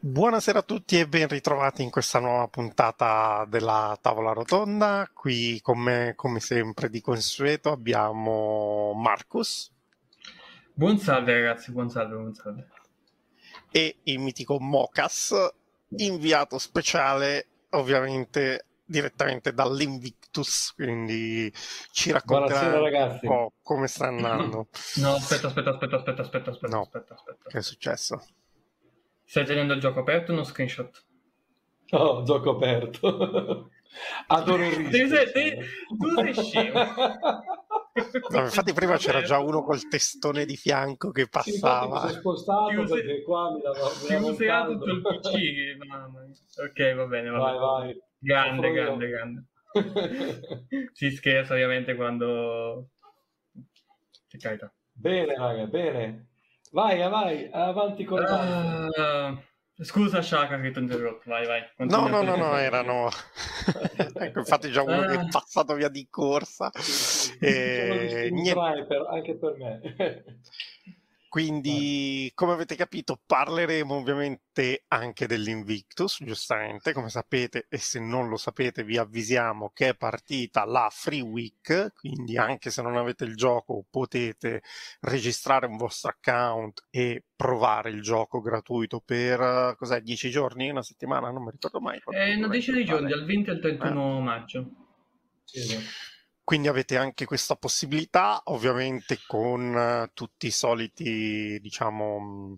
Buonasera a tutti e ben ritrovati in questa nuova puntata della Tavola Rotonda. Qui con me, come sempre di consueto, abbiamo Marcus Buon salve ragazzi, buon salve, buon salve. e il mitico Mocas, inviato speciale ovviamente direttamente dall'Invictus, quindi ci racconterà Buonasera un ragazzi. po' come sta andando. No, aspetta. No, che è successo? Stai tenendo il gioco aperto o uno screenshot? Oh, gioco aperto. Adoro il rischio. Tu sei scemo. No, infatti prima c'era già uno col testone di fianco che Sì, infatti mi passava. sono spostato perché qua mi dava un userà caldo. tutto il PC. Mamma mia. Ok, va bene. Vai. Grande. Si scherza ovviamente quando... Che carità. Bene, raga, bene. Vai, avanti con le danze. Scusa Shaka che ti ho interrotto, vai. No, Continua. erano... ecco, infatti già uno che è passato via di corsa. Un Niente. sniper anche per me. Quindi, come avete capito, parleremo ovviamente anche dell'Invictus, giustamente, come sapete, e se non lo sapete vi avvisiamo che è partita la Free Week, quindi anche se non avete il gioco potete registrare un vostro account e provare il gioco gratuito per, 10 giorni, una settimana, non mi ricordo mai. Una decina di giorni, dal 20 al 31 maggio. Sì. Quindi avete anche questa possibilità, ovviamente con tutti i soliti, diciamo,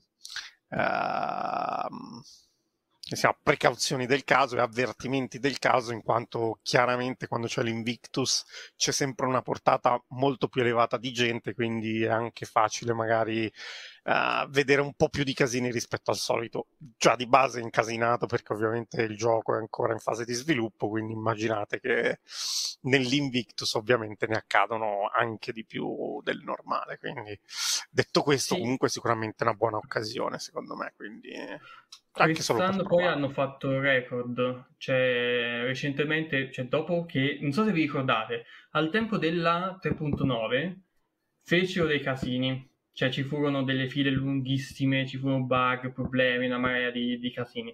precauzioni del caso e avvertimenti del caso, in quanto chiaramente quando c'è l'Invictus c'è sempre una portata molto più elevata di gente, quindi è anche facile magari vedere un po' più di casini rispetto al solito. Già di base è incasinato perché ovviamente il gioco è ancora in fase di sviluppo, quindi immaginate che nell'Invictus ovviamente ne accadono anche di più del normale, quindi detto questo Sì. comunque sicuramente è una buona occasione secondo me, quindi anche solo per Quest'anno poi hanno fatto record, cioè recentemente, dopo che, non so se vi ricordate, al tempo della 3.9 fecero dei casini, cioè ci furono delle file lunghissime, ci furono bug, problemi, una marea di casini.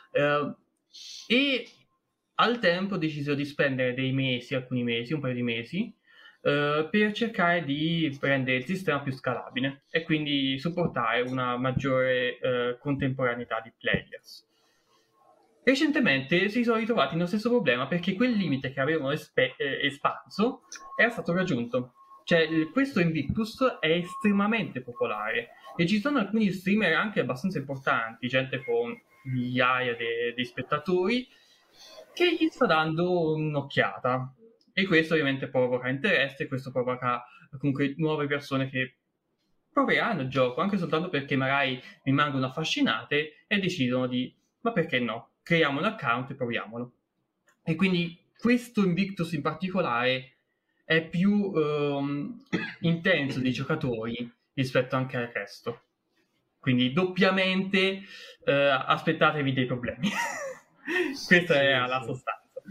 E al tempo decisero di spendere alcuni mesi, un paio di mesi, per cercare di rendere il sistema più scalabile e quindi supportare una maggiore contemporaneità di players. Recentemente si sono ritrovati nello stesso problema perché quel limite che avevano espanso era stato raggiunto. Cioè, questo Invictus è estremamente popolare e ci sono alcuni streamer anche abbastanza importanti, gente con migliaia di spettatori, che gli sta dando un'occhiata. E questo ovviamente provoca interesse, questo provoca comunque nuove persone che proveranno il gioco, anche soltanto perché magari rimangono affascinate e decidono di, ma perché no? Creiamo un account e proviamolo. E quindi questo Invictus in particolare è più intenso di giocatori rispetto anche al resto. Quindi doppiamente aspettatevi dei problemi. Questa è la sostanza.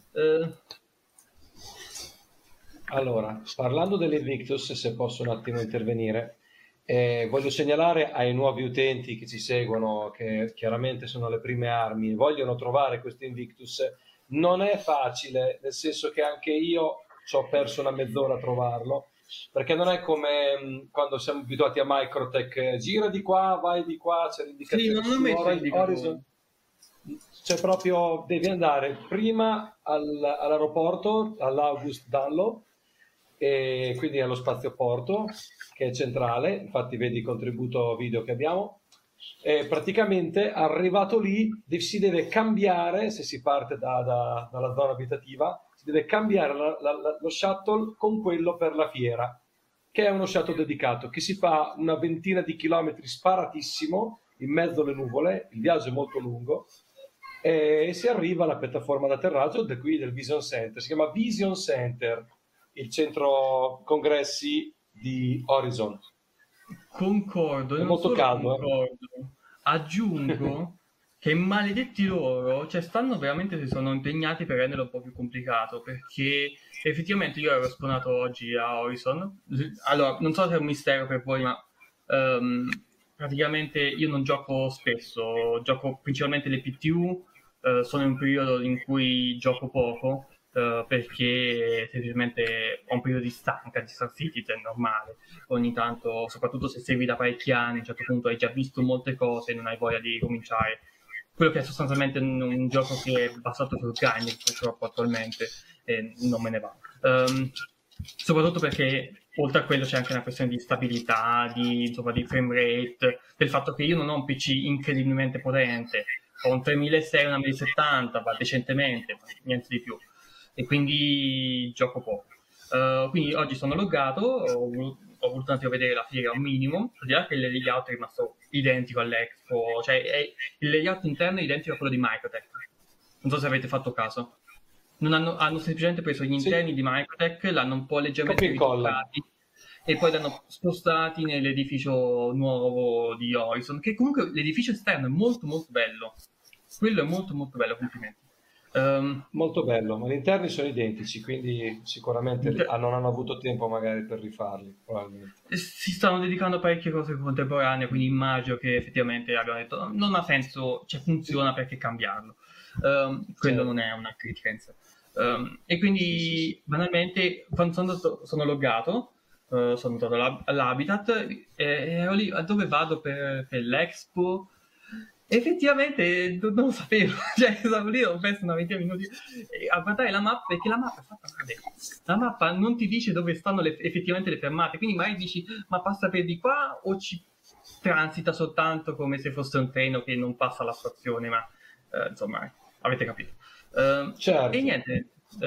Allora, parlando dell'Invictus, se posso un attimo intervenire, voglio segnalare ai nuovi utenti che ci seguono, che chiaramente sono le prime armi, vogliono trovare questo Invictus. Non è facile, nel senso che anche io ci ho perso una mezz'ora a trovarlo, perché non è come quando siamo abituati a Microtech, gira di qua, vai di qua, c'è l'indicazione su Horizon. Cioè proprio devi andare prima all'aeroporto, all'August Dunlop, e quindi allo spazioporto che è centrale, infatti vedi il contributo video che abbiamo, e praticamente arrivato lì si deve cambiare, se si parte dalla zona abitativa, si deve cambiare lo shuttle con quello per la fiera, che è uno shuttle dedicato, che si fa una ventina di chilometri sparatissimo, in mezzo alle nuvole, il viaggio è molto lungo, e si arriva alla piattaforma d'atterraggio del Vision Center, si chiama Vision Center, il centro congressi di Horizon. Concordo, è molto caldo. Aggiungo che maledetti loro, cioè si sono impegnati per renderlo un po' più complicato, perché effettivamente io ero spawnato oggi a Horizon. Allora, non so se è un mistero per voi, ma praticamente io non gioco spesso, gioco principalmente le PTU, sono in un periodo in cui gioco poco, perché semplicemente ho un periodo di stanca di Star Citizen, è normale. Ogni tanto, soprattutto se segui da parecchi anni, a un certo punto hai già visto molte cose e non hai voglia di cominciare. Quello che è sostanzialmente un gioco che è basato sul grinding, purtroppo attualmente, e non me ne va. Soprattutto perché oltre a quello c'è anche una questione di stabilità, insomma, di frame rate, del fatto che io non ho un PC incredibilmente potente, ho un 3600 e una 1070, va decentemente, ma niente di più, e quindi gioco poco. Quindi oggi sono loggato, ho voluto un attimo vedere la fiera un minimo, al di là che il layout è rimasto identico all'Expo, cioè il layout interno è identico a quello di Microtech. Non so se avete fatto caso. Non hanno semplicemente preso gli interni di Microtech, l'hanno un po' leggermente ritoccati e poi l'hanno spostati nell'edificio nuovo di Horizon, che comunque l'edificio esterno è molto molto bello. Quello è molto molto bello, complimenti. Molto bello, ma gli interni sono identici, quindi sicuramente non hanno avuto tempo magari per rifarli, probabilmente. Si stanno dedicando a parecchie cose contemporanee, quindi immagino che effettivamente abbiano detto non ha senso, cioè funziona, perché cambiarlo. Quello non è una critica in sé. E quindi banalmente quando sono loggato, sono andato all'Habitat e ero lì dove vado per l'Expo. Effettivamente non lo sapevo, cioè stavo lì, ho perso una ventina di minuti a guardare la mappa, perché la mappa è fatta male. La mappa non ti dice dove stanno effettivamente le fermate, quindi magari dici ma passa per di qua o ci transita soltanto come se fosse un treno che non passa alla stazione, ma insomma avete capito. Certo. E niente,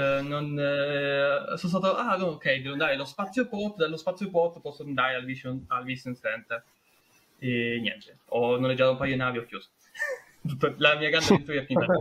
sono stato, no, ok, devo andare allo spazioporto, dallo spazioporto posso andare al Vision Center. E niente, ho noleggiato un paio di navi, ho chiuso. La mia grande avventura è finita.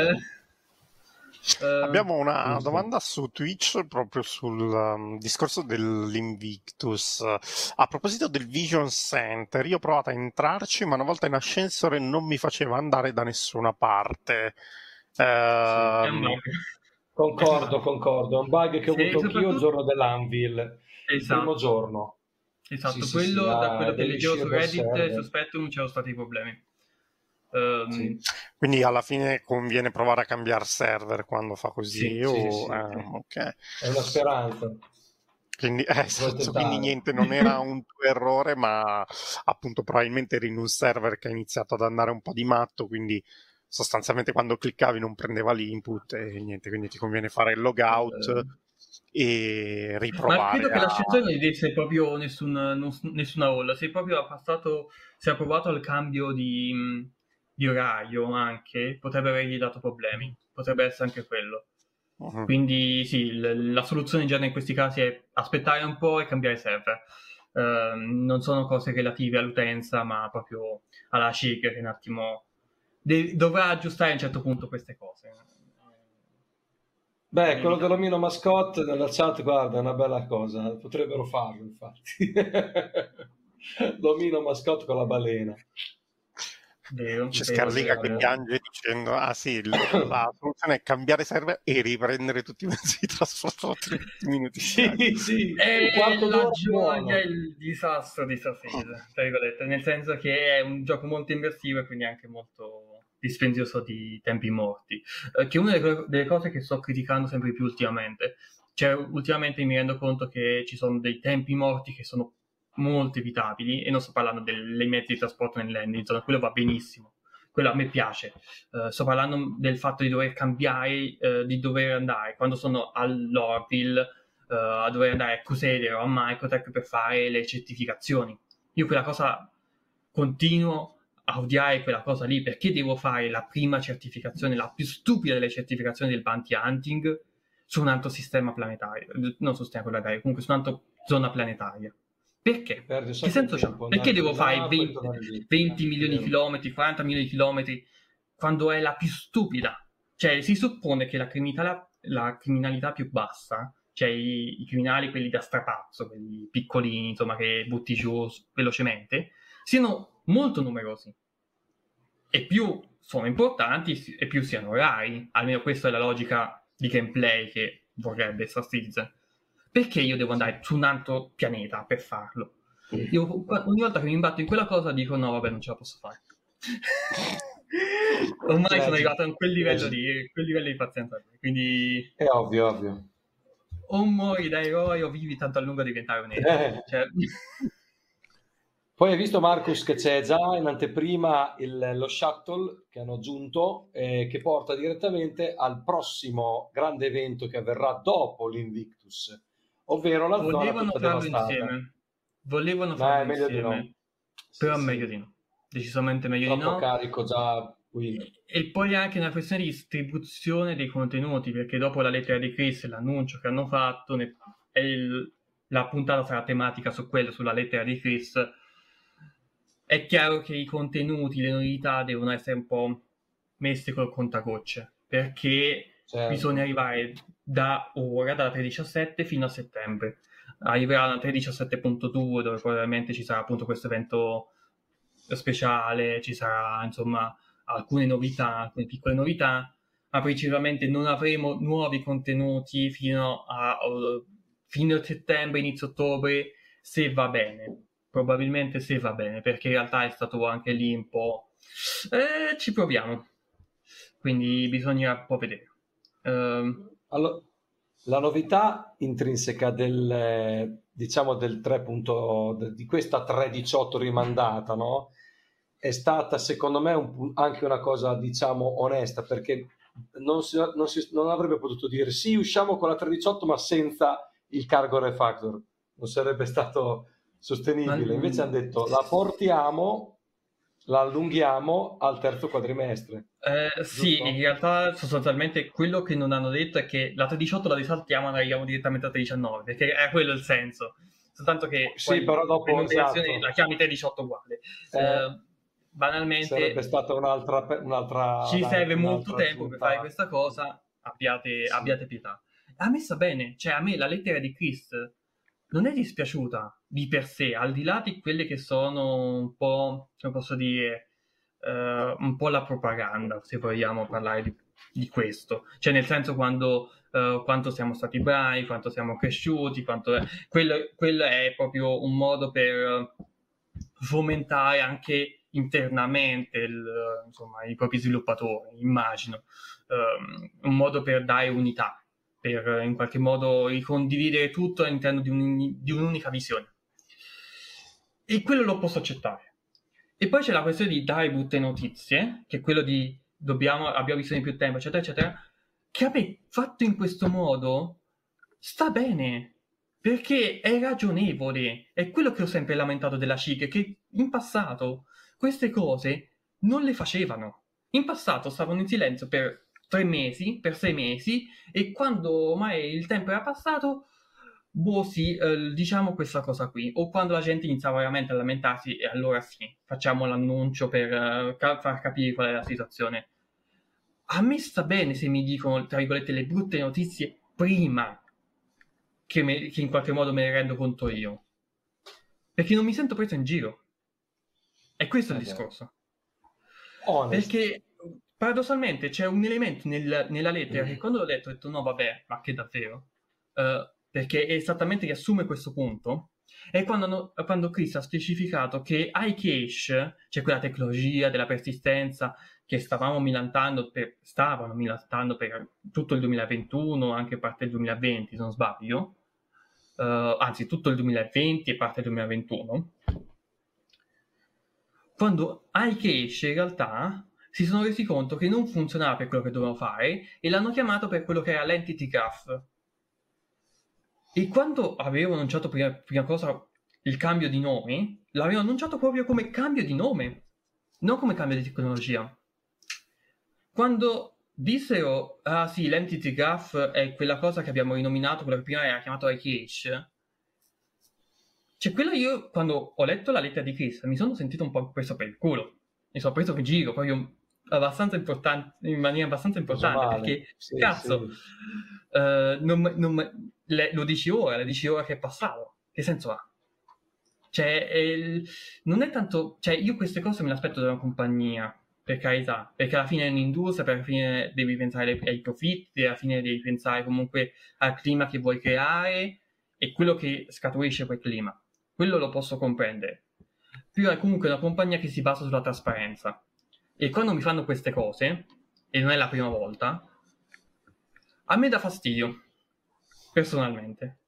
Abbiamo una domanda su Twitch proprio sul discorso dell'Invictus. A proposito del Vision Center, io ho provato a entrarci, ma una volta in ascensore non mi faceva andare da nessuna parte. Sì, è un bug. Concordo, è un bug che ho avuto anch'io il giorno dell'Anvil, il primo giorno. Esatto, Sì, quello da quello che devi leggevo su uscire dal Reddit server. su Spectrum non c'erano stati problemi. Sì. Quindi alla fine conviene provare a cambiare server quando fa così? Sì. Okay. È una speranza. Quindi, esatto, quindi niente, non era un tuo errore, ma appunto probabilmente eri in un server che ha iniziato ad andare un po' di matto, quindi sostanzialmente quando cliccavi non prendeva l'input e niente, quindi ti conviene fare il logout e riprovare. Ma credo che l'ascensore non gli desse proprio nessuna rolla, se proprio si è provato al cambio di orario anche, potrebbe avergli dato problemi, potrebbe essere anche quello. Uh-huh. Quindi sì, la soluzione in genere in questi casi è aspettare un po' e cambiare server. Non sono cose relative all'utenza, ma proprio alla SHIG che un attimo dovrà aggiustare a un certo punto queste cose. Beh, quello dell'omino mascotte nella chat, guarda, è una bella cosa, potrebbero farlo infatti. L'omino mascotte con la balena. C'è Scarliga che piange dicendo sì, la soluzione è cambiare server e riprendere tutti i mezzi di trasporto 30 minuti. Sì. È la gioia, il disastro di Starfield, tra virgolette, nel senso che è un gioco molto immersivo e quindi anche molto dispendioso di tempi morti, che è una delle cose che sto criticando sempre più ultimamente. Cioè, ultimamente mi rendo conto che ci sono dei tempi morti che sono molto evitabili, e non sto parlando dei mezzi di trasporto nell'ending zone, quello va benissimo, quello a me piace. Sto parlando del fatto di dover cambiare, di dover andare quando sono all'Orville, a dover andare a Crusader o a Microtech per fare le certificazioni. Io quella cosa continuo a odiare, quella cosa lì, perché devo fare la prima certificazione, la più stupida delle certificazioni del bounty hunting, su un altro sistema planetario, non su sistema planetario, comunque su un'altra zona planetaria. Perché? Che senso c'ha? Perché devo fare 20 milioni di chilometri, 40 milioni di chilometri, quando è la più stupida? Cioè, si suppone che la criminalità più bassa, cioè i criminali, quelli da strapazzo, quelli piccolini, insomma, che butti giù velocemente, siano molto numerosi. E più sono importanti e più siano rari. Almeno questa è la logica di gameplay che vorrebbe Star Citizen. Perché io devo andare su un altro pianeta per farlo? Io ogni volta che mi imbatto in quella cosa dico no, vabbè, non ce la posso fare. Ormai sono arrivato a quel livello di pazienza, quindi È ovvio, ovvio. o muori da eroe o vivi tanto a lungo a diventare un eroe. Cioè... Poi hai visto, Marcus, che c'è già in anteprima lo shuttle che hanno aggiunto, che porta direttamente al prossimo grande evento che avverrà dopo l'Invictus, ovvero la zona Volevano tutta farlo devastata. insieme. Volevano Ma è farlo meglio di no. insieme. Sì, Però sì. meglio di no. Decisamente meglio di Troppo no. carico già qui. E poi anche una questione di distribuzione dei contenuti, perché dopo la lettera di Chris e l'annuncio che hanno fatto, la puntata sarà tematica su quello, sulla lettera di Chris. È chiaro che i contenuti, le novità devono essere un po' messe col contagocce, perché Certo. bisogna arrivare da ora, dalla 3.17 fino a settembre. Arriverà la 3.17.2 dove probabilmente ci sarà appunto questo evento speciale, ci sarà insomma alcune novità, alcune piccole novità, ma principalmente non avremo nuovi contenuti fino a fine settembre, inizio ottobre, se va bene. Probabilmente se va bene, perché in realtà è stato anche lì un po'... ci proviamo. Quindi bisogna un po' vedere. Allora, la novità intrinseca diciamo del 3. Di questa 3.18 rimandata, no? È stata secondo me anche una cosa, diciamo, onesta, perché non avrebbe potuto dire sì, usciamo con la 3.18 ma senza il cargo refactor, non sarebbe stato sostenibile. Invece hanno detto la portiamo, la allunghiamo al terzo quadrimestre. Sì, Giusto? in realtà sostanzialmente quello che non hanno detto è che la 3.18 la risaltiamo e arriviamo direttamente a 3.19, perché è quello il senso. Soltanto che Sì, poi però per dopo, numerazione esatto, la chiami 3.18 uguale. sarebbe Banalmente stata ci serve molto un'altra tempo per fare aggiunta. questa cosa, Sì. abbiate pietà. A me sta bene, cioè a me la lettera di Chris non è dispiaciuta di per sé, al di là di quelle che sono un po', come posso dire, un po' la propaganda, se vogliamo parlare di questo. Cioè nel senso quanto siamo stati bravi, quanto siamo cresciuti, quello è proprio un modo per fomentare anche internamente insomma, i propri sviluppatori, immagino. Un modo per dare unità, per in qualche modo ricondividere tutto all'interno di un'unica visione. E quello lo posso accettare. E poi c'è la questione di dare brutte notizie, che è quello di abbiamo bisogno di più tempo, eccetera, eccetera, che a me, fatto in questo modo, sta bene, perché è ragionevole. È quello che ho sempre lamentato della CIG, che in passato queste cose non le facevano. In passato stavano in silenzio per 3 mesi, per 6 mesi, e quando ormai il tempo era passato, boh sì, diciamo questa cosa qui. O quando la gente iniziava veramente a lamentarsi, e allora sì, facciamo l'annuncio per far capire qual è la situazione. A me sta bene se mi dicono, tra virgolette, le brutte notizie prima che in qualche modo me ne rendo conto io. Perché non mi sento preso in giro. È questo il discorso. Honest. Perché paradossalmente c'è un elemento nella lettera che quando l'ho letto ho detto no vabbè, ma che davvero? Perché è esattamente riassume questo punto. È quando Chris ha specificato che iCache, cioè quella tecnologia della persistenza che stavano milantando per tutto il 2021, anche parte del 2020 se non sbaglio, anzi tutto il 2020 e parte del 2021, quando iCache in realtà si sono resi conto che non funzionava per quello che dovevano fare e l'hanno chiamato per quello che era l'entity graph. E quando avevo annunciato prima cosa il cambio di nome, l'avevo annunciato proprio come cambio di nome, non come cambio di tecnologia. Quando dissero, ah sì, l'entity graph è quella cosa che abbiamo rinominato, quello che prima era chiamato iCache, cioè quello io, quando ho letto la lettera di Chris, mi sono sentito un po' preso per il culo. Mi sono preso per giro, proprio abbastanza importante, in maniera abbastanza Preso importante, male. perché, Sì, cazzo, sì. lo dici ora che è passato. Che senso ha? Cioè, non è tanto... Cioè, io queste cose me le aspetto da una compagnia, per carità, perché alla fine è un'industria, perché alla fine devi pensare ai profitti, alla fine devi pensare comunque al clima che vuoi creare e quello che scaturisce quel clima. quello lo posso comprendere. Però è comunque una compagnia che si basa sulla trasparenza. E quando mi fanno queste cose, e non è la prima volta, a me dà fastidio, personalmente.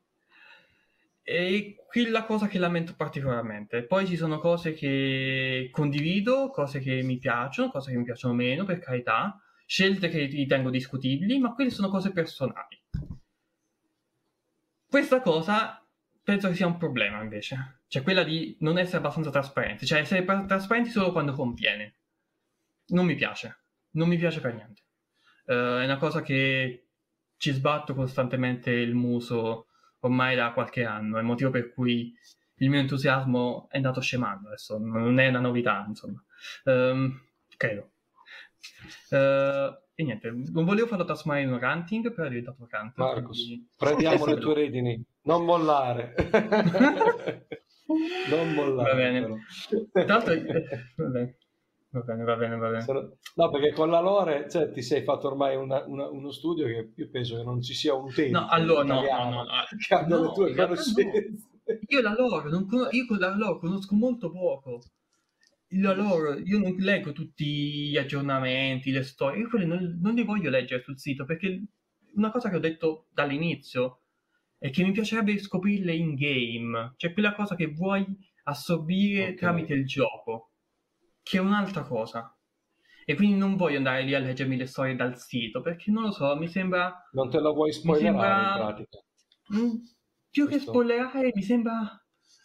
E qui la cosa che lamento particolarmente. Poi ci sono cose che condivido, cose che mi piacciono, cose che mi piacciono meno, per carità, scelte che ritengo discutibili, ma quelle sono cose personali. Questa cosa penso che sia un problema invece, cioè quella di non essere abbastanza trasparenti, cioè essere trasparenti solo quando conviene. Non mi piace per niente. È una cosa che ci sbatto costantemente il muso ormai da qualche anno, è il motivo per cui il mio entusiasmo è andato scemando adesso, non è una novità, insomma. Credo. E niente, non volevo farlo trasformare in un ranting, però è diventato un ranting. Marcos, quindi... prendiamo le tue redini, non mollare. Non mollare. Va bene. Tra l'altro, va bene. No, perché con la lore, cioè, ti sei fatto ormai uno studio che io penso che non ci sia un utente no, allora, italiano che abbia le tue conoscenze. Io la lore, io con la lore conosco molto poco. Io non leggo tutti gli aggiornamenti, le storie, io quelli non li voglio leggere sul sito, perché una cosa che ho detto dall'inizio è che mi piacerebbe scoprirle in game, cioè quella cosa che vuoi assorbire tramite il gioco, che è un'altra cosa. E quindi non voglio andare lì a leggermi le storie dal sito, perché non lo so, mi sembra... Non te lo vuoi spoilerare in pratica. Più che spoilerare, mi sembra...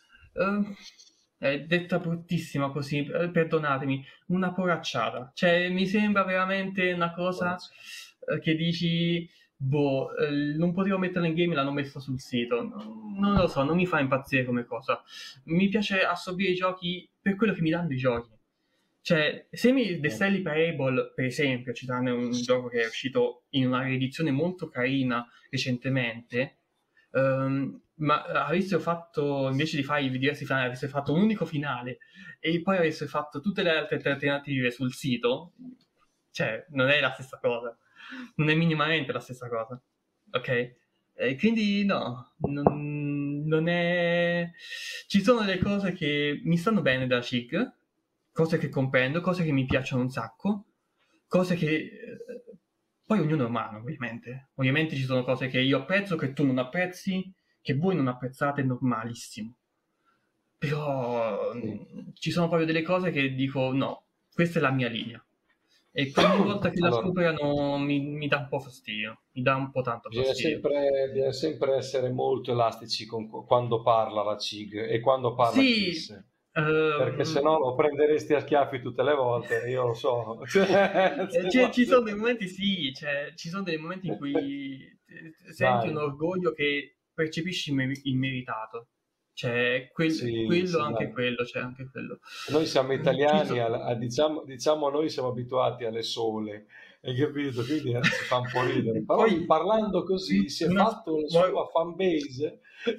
è detta bruttissima così, perdonatemi, una poracciata. Cioè, mi sembra veramente una cosa che dici... non potevo metterla in game, l'hanno messa sul sito. Non lo so, non mi fa impazzire come cosa. Mi piace assorbire i giochi per quello che mi danno i giochi. Cioè, The Stanley Parable, per esempio, citando un gioco che è uscito in una riedizione molto carina recentemente, ma avessero fatto, invece di fare i diversi finali, avessero fatto un unico finale e poi avessero fatto tutte le altre alternative sul sito, cioè, non è la stessa cosa. Non è minimamente la stessa cosa, ok? Quindi no, non è... Ci sono delle cose che mi stanno bene da CIG, cose che comprendo, cose che mi piacciono un sacco, cose che... Poi ognuno è umano, ovviamente. Ovviamente ci sono cose che io apprezzo, che tu non apprezzi, che voi non apprezzate, è normalissimo. Però ci sono proprio delle cose che dico, no, questa è la mia linea. E ogni volta che la superano mi dà un po' fastidio, mi dà un po' tanto fastidio. Bisogna sempre essere molto elastici quando parla la CIG e quando parla Chris. Perché se no lo prenderesti a schiaffi tutte le volte, io lo so. Ci sono dei momenti, ci sono dei momenti in cui senti un orgoglio che percepisci immeritato. Cioè, anche quello. Noi siamo italiani, diciamo noi siamo abituati alle sole, hai capito? Quindi si fa un po' ridere. Poi parlando così si è fatto la sua fanbase.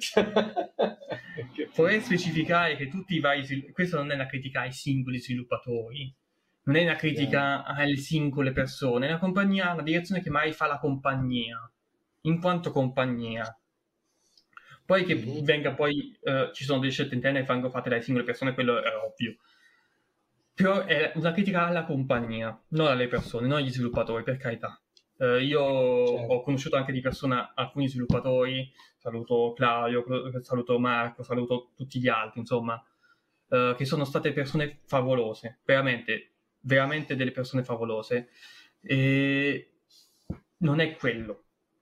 Vorrei specificare che tutti i vari... Questa non è una critica ai singoli sviluppatori, non è una critica alle singole persone, è una direzione che mai fa la compagnia, in quanto compagnia. Poi che venga poi, ci sono delle scelte interne che vengono fatte dalle singole persone, quello è ovvio. Però è una critica alla compagnia, non alle persone, non agli sviluppatori, per carità. Io ho conosciuto anche di persona alcuni sviluppatori, saluto Claudio, saluto Marco, saluto tutti gli altri, insomma, che sono state persone favolose, veramente delle persone favolose. E non è quello.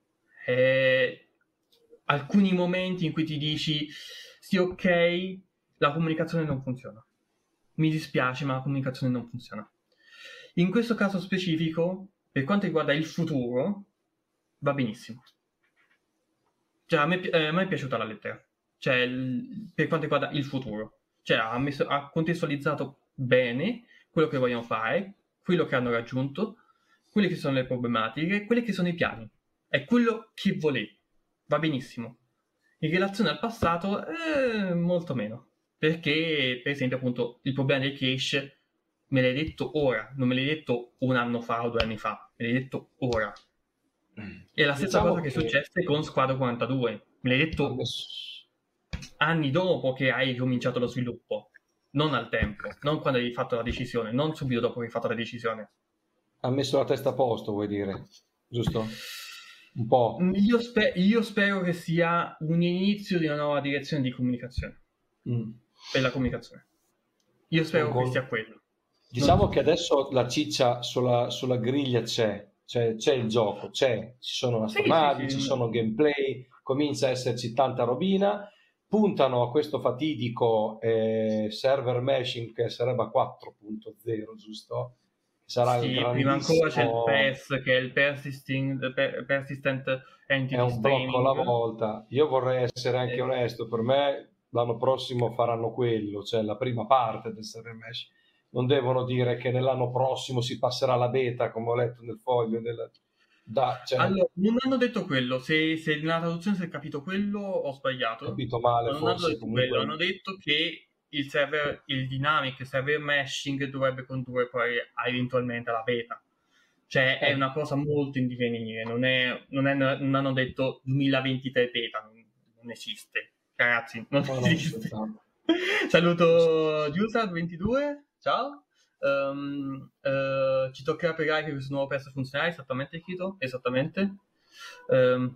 Alcuni momenti in cui ti dici sì, ok, la comunicazione non funziona, mi dispiace ma la comunicazione non funziona. In questo caso specifico, per quanto riguarda il futuro, va benissimo. Cioè, a me è piaciuta la lettera, cioè per quanto riguarda il futuro, cioè ha contestualizzato bene quello che vogliono fare, quello che hanno raggiunto, quelle che sono le problematiche, quelli che sono i piani, è quello che volevi. Va benissimo. In relazione al passato, molto meno. Perché, per esempio, appunto, il problema del cache me l'hai detto ora, non me l'hai detto un anno fa o 2 anni fa, me l'hai detto ora. È la stessa cosa che è successa con Squadra 42. Me l'hai detto anni dopo che hai cominciato lo sviluppo, non al tempo, non quando hai fatto la decisione, non subito dopo che hai fatto la decisione. Ha messo la testa a posto, vuoi dire, giusto? Un po'. Io spero che sia un inizio di una nuova direzione di comunicazione, Mm. per la comunicazione. Io spero che sia quello. Diciamo che adesso la ciccia sulla griglia c'è il gioco, ci sono astronavi, Sì. ci sono gameplay, comincia a esserci tanta robina, puntano a questo fatidico server meshing che sarebbe a 4.0, giusto? Sarà il Sì, prima ancora c'è il grandissimo, PES, che è il Persistent è Entity un blocco alla Streaming. volta. Io vorrei essere anche onesto, per me l'anno prossimo faranno quello, cioè la prima parte del server mesh. Non devono dire che nell'anno prossimo si passerà alla beta, come ho letto nel foglio. Cioè, Allora, non hanno detto quello, se nella traduzione si è capito quello ho sbagliato, capito male ma non hanno forse, detto quello, hanno comunque detto che il dynamic server meshing dovrebbe condurre poi eventualmente alla beta. Cioè è eh, una cosa molto in divenire, non hanno detto 2023 beta, non esiste. Ragazzi, non no, no, esiste. senz'altro. Saluto Giusa22, ciao. Ci toccherà pregare che questo nuovo pezzo funzionerà esattamente, Kito? Esattamente. Ehm,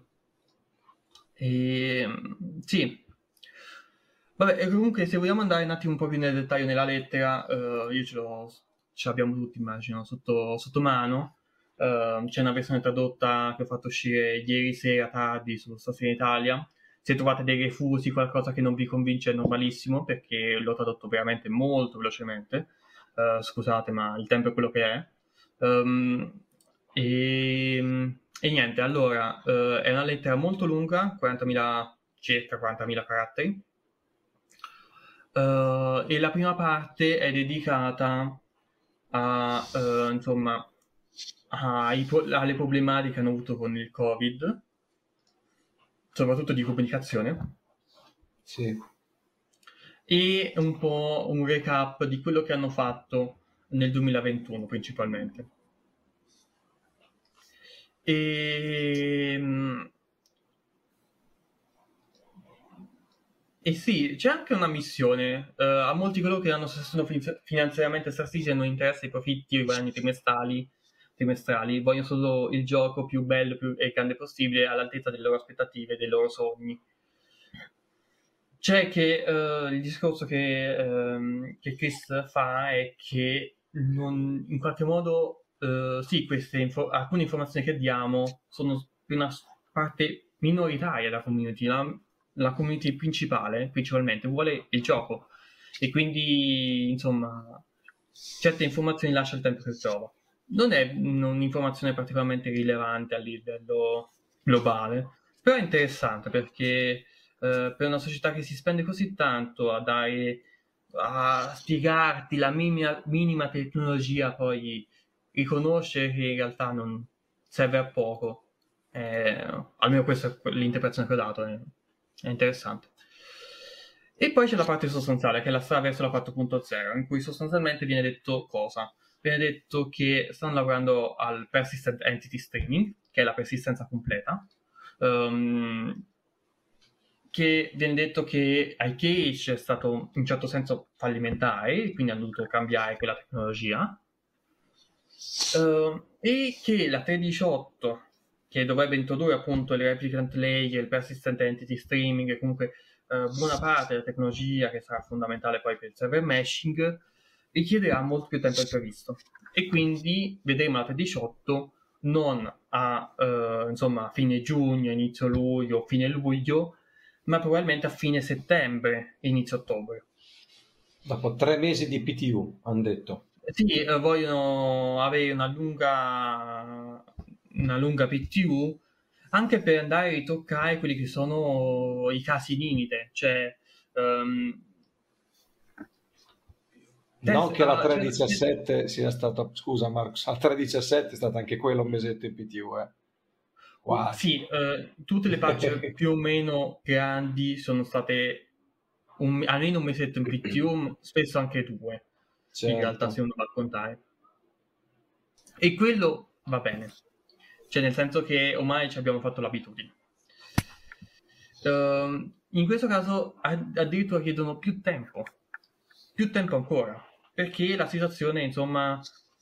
sì. Vabbè, e comunque se vogliamo andare un attimo un po' più nel dettaglio nella lettera, ce l'abbiamo tutti, immagino, sotto mano. C'è una versione tradotta che ho fatto uscire ieri sera tardi su Stasera Italia. Se trovate dei refusi, qualcosa che non vi convince è normalissimo, perché l'ho tradotto veramente molto velocemente. Scusate, ma il tempo è quello che è. Ehm, e niente, allora, è una lettera molto lunga, 40.000, circa 40.000 caratteri. E la prima parte è dedicata a, insomma, alle problematiche che hanno avuto con il Covid, soprattutto di comunicazione, Sì. e un po' un recap di quello che hanno fatto nel 2021 principalmente. E, e sì, c'è anche una missione. A molti coloro che hanno sono finanziariamente assistiti non interessa i profitti o i guadagni trimestrali, vogliono solo il gioco più bello e grande possibile, all'altezza delle loro aspettative e dei loro sogni. C'è che il discorso che Chris fa è che in qualche modo, sì, alcune informazioni che diamo sono per una parte minoritaria della community. La community principalmente, vuole il gioco e quindi, insomma, certe informazioni lascia il tempo che trova. Non è un'informazione particolarmente rilevante a livello globale, però è interessante perché per una società che si spende così tanto a spiegarti la minima tecnologia, poi riconoscere che in realtà non serve a poco. Almeno questa è l'interpretazione che ho dato, è interessante. E poi c'è la parte sostanziale, che è la strada verso la 4.0, in cui sostanzialmente viene detto cosa? Viene detto che stanno lavorando al Persistent Entity Streaming, che è la persistenza completa, che viene detto che iCache è stato in un certo senso fallimentare, quindi hanno dovuto cambiare quella tecnologia, e che la 3.18, che dovrebbe introdurre appunto il replicant layer, il persistent entity streaming e comunque buona parte della tecnologia che sarà fondamentale poi per il server meshing, richiederà molto più tempo del previsto. E quindi vedremo la 3.18 non insomma, a fine giugno, inizio luglio, fine luglio, ma probabilmente a fine settembre, inizio ottobre. Dopo 3 mesi di PTU, hanno detto. Sì, vogliono avere una lunga PTU anche per andare a ritoccare quelli che sono i casi limite, cioè Non che la cioè, 3.17 sia stata, scusa Marcos, la 3.17 è stata anche quella un mesetto in PTU, quasi. sì, tutte le patch più o meno grandi sono state almeno un mesetto in PTU, spesso anche due, in realtà se Certo. uno va a contare. E quello va bene, cioè nel senso che ormai ci abbiamo fatto l'abitudine. in questo caso addirittura chiedono più tempo ancora, perché la situazione, insomma,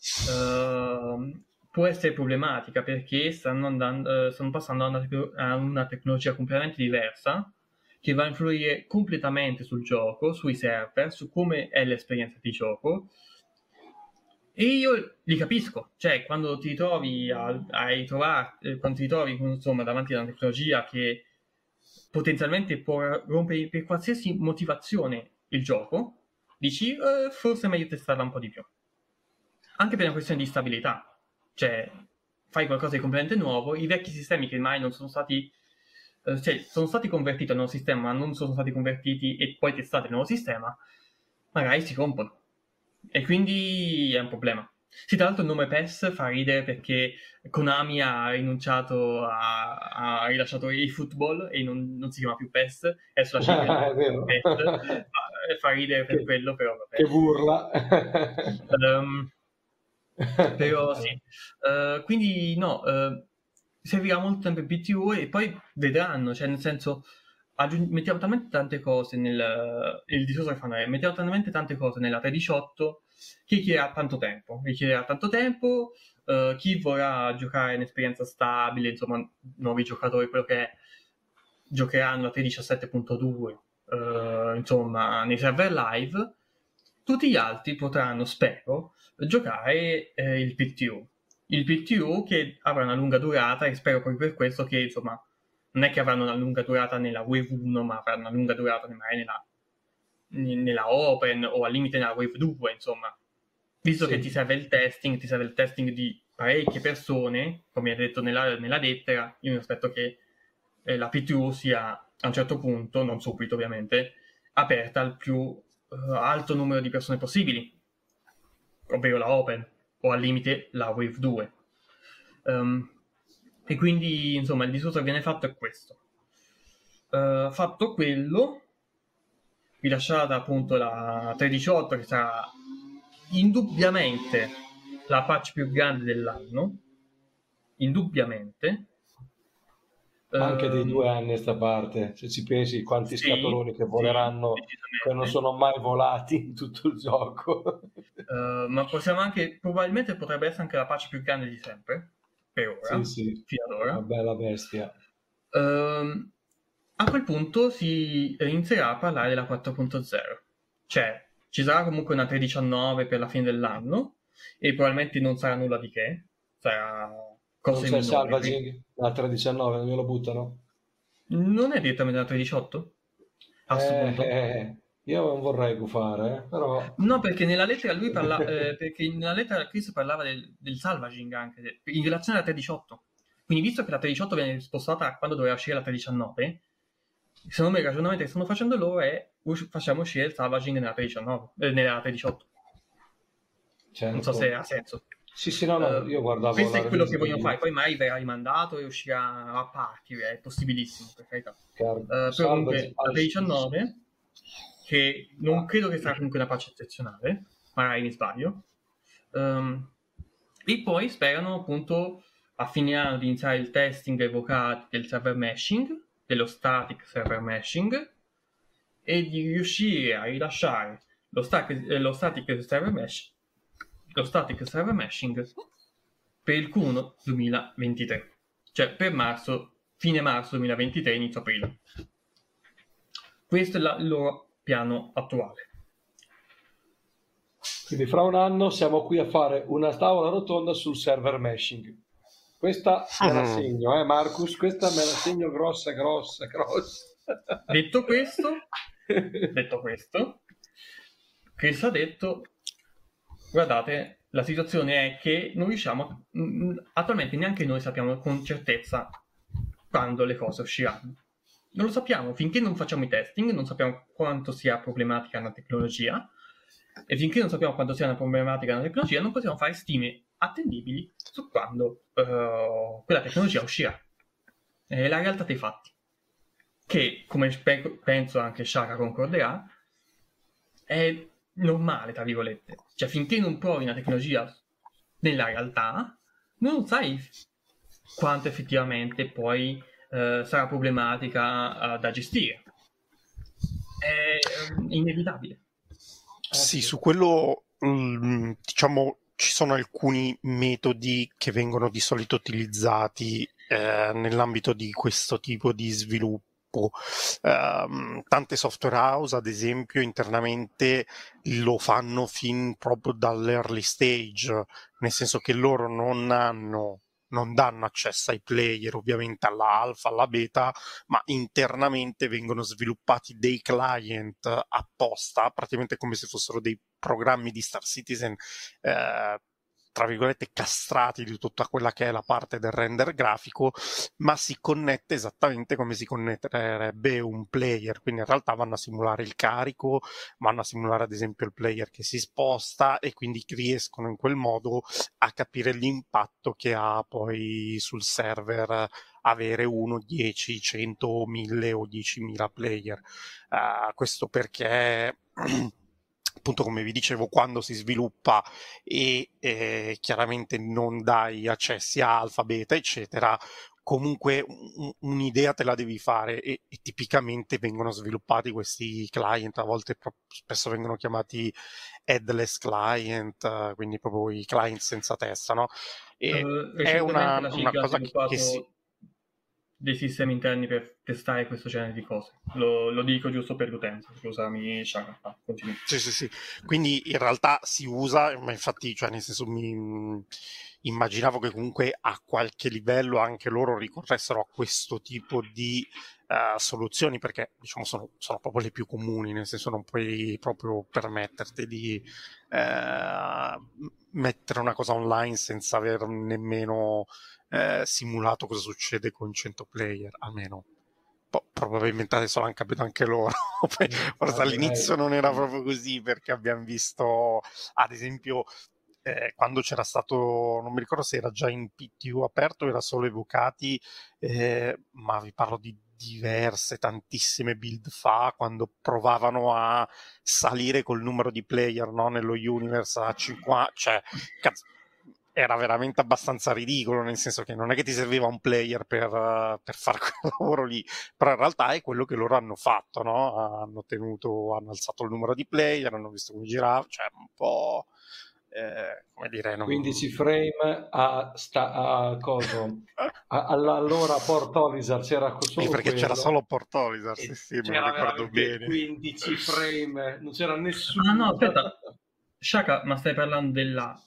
può essere problematica, perché stanno passando a una tecnologia completamente diversa, che va a influire completamente sul gioco, sui server, su come è l'esperienza di gioco. E io li capisco, cioè quando ti trovi quando ti trovi insomma davanti a una tecnologia che potenzialmente può rompere per qualsiasi motivazione il gioco, dici forse è meglio testarla un po' di più. Anche per una questione di stabilità, cioè fai qualcosa di completamente nuovo, i vecchi sistemi che mai non sono stati, cioè sono stati convertiti al nuovo sistema, ma non sono stati convertiti e poi testati il nuovo sistema, magari si rompono. E quindi è un problema. Sì, tra l'altro il nome PES fa ridere perché Konami ha rilasciato eFootball e non si chiama più PES, è sulla cifra È vero. PES. Fa ridere per Che, quello, però vabbè. che burla. Però sì. Quindi no, servirà molto tempo il PTU e poi vedranno, cioè nel senso mettiamo talmente tante cose il discorso che fanno è mettiamo talmente tante cose nella 3.18 che richiederà tanto tempo, chi vorrà giocare in esperienza stabile, insomma nuovi giocatori, quello che è, giocheranno la 3.17.2 insomma nei server live, tutti gli altri potranno, spero, giocare il PTU che avrà una lunga durata e spero proprio per questo che insomma non è che avranno una lunga durata nella Wave 1 ma avranno una lunga durata magari nella Open o al limite nella Wave 2 insomma, visto che ti serve il testing di parecchie persone, come hai detto nella lettera. Io mi aspetto che la PTU sia a un certo punto, non subito ovviamente, aperta al più alto numero di persone possibili, ovvero la Open o al limite la Wave 2. E quindi insomma il discorso che viene fatto è questo. Fatto quello, rilasciata appunto la 3.18 che sarà indubbiamente la patch più grande dell'anno, indubbiamente. Anche dei 2 anni a sta parte, se ci pensi quanti Sì, scatoloni che sì, voleranno, che non decisamente. sono mai volati in tutto il gioco. Ma possiamo anche, probabilmente potrebbe essere anche la patch più grande di sempre, per Sì, ora, sì, fino ad una ora. bella bestia. A quel punto si inizierà a parlare della 4.0, cioè ci sarà comunque una 3.19 per la fine dell'anno e probabilmente non sarà nulla di che, sarà Non cose c'è il minori. salvaging? La 319 non glielo buttano? Non è direttamente una 3.18? A questo punto? Io non vorrei gufare, però... No, perché nella lettera lui parla, perché nella lettera Chris parlava del salvaging anche, in relazione alla 3.18. Quindi visto che la 3.18 viene spostata a quando doveva uscire la 3.19, secondo me il ragionamento che stanno facendo loro è facciamo uscire il salvaging nella 3.19, nella 3.18. Non so se Certo. ha senso. Sì, sì, no, no, io guardavo Questo la è quello che release vogliono fare, di poi mai verrà rimandato e uscirà a parti, è possibilissimo, per carità. Però Salvage comunque la Ice East. 3.19, che non credo che sarà comunque una patch eccezionale, magari mi sbaglio, e poi sperano appunto a fine anno di iniziare il testing evocati del server meshing, dello static server meshing, e di riuscire a rilasciare lo static server meshing per il Q1 2023, cioè per fine marzo 2023, inizio aprile. Questo è il loro piano attuale. Quindi fra un anno siamo qui a fare una tavola rotonda sul server meshing. Questa me la segno, Marcus? Questa me la segno grossa, grossa, grossa. Detto questo, Chris ha detto, guardate, la situazione è che non riusciamo, attualmente neanche noi sappiamo con certezza quando le cose usciranno. Non lo sappiamo, finché non facciamo i testing, non sappiamo quanto sia problematica una tecnologia, e finché non sappiamo quanto sia una problematica una tecnologia, non possiamo fare stime attendibili su quando quella tecnologia uscirà. È la realtà dei fatti, che, come penso anche Shaka concorderà, è normale, tra virgolette. Cioè, finché non provi una tecnologia nella realtà, non sai quanto effettivamente poi sarà problematica da gestire. è inevitabile. Sì, su quello diciamo ci sono alcuni metodi che vengono di solito utilizzati nell'ambito di questo tipo di sviluppo. Tante software house, ad esempio, internamente lo fanno fin proprio dall'early stage, nel senso che loro non danno accesso ai player, ovviamente alla alfa, alla beta, ma internamente vengono sviluppati dei client apposta, praticamente come se fossero dei programmi di Star Citizen, tra virgolette castrati di tutta quella che è la parte del render grafico, ma si connette esattamente come si connetterebbe un player, quindi in realtà vanno a simulare il carico, vanno a simulare ad esempio il player che si sposta, e quindi riescono in quel modo a capire l'impatto che ha poi sul server avere 1, 10, 100, 1000 o 10.000 player. Questo perché appunto, come vi dicevo, quando si sviluppa e chiaramente non dai accessi a alfa, beta, eccetera, comunque un'idea te la devi fare, e tipicamente vengono sviluppati questi client, a volte spesso vengono chiamati headless client, quindi proprio i client senza testa, no? E è Recentemente la una CIG ha cosa che si... sviluppato dei sistemi interni per testare questo genere di cose. Lo dico giusto per l'utenza. Scusami, Shaka. Continui. Sì. Quindi in realtà si usa, ma infatti, cioè, nel senso, immaginavo che comunque a qualche livello anche loro ricorressero a questo tipo di soluzioni, perché diciamo sono proprio le più comuni, nel senso non puoi proprio permetterti di mettere una cosa online senza aver nemmeno simulato cosa succede con 100 player, almeno. Probabilmente adesso l'hanno capito anche loro. Forse all'inizio non era proprio così, perché abbiamo visto, ad esempio, quando c'era stato, non mi ricordo se era già in PTU aperto o era solo evocati, ma vi parlo di tantissime build fa, quando provavano a salire col numero di player, no, nello universe a 50, cioè cazzo, era veramente abbastanza ridicolo, nel senso che non è che ti serviva un player per fare quel lavoro lì, però in realtà è quello che loro hanno fatto, no? Hanno alzato il numero di player, hanno visto come girava, cioè un po', come dire... 15 frame a coso. Allora Port Olisar c'era solo perché quello. c'era solo Port Olisar, sì, me lo ricordo bene. 15 frame, non c'era nessuno. Ah no, aspetta. Shaka, ma stai parlando del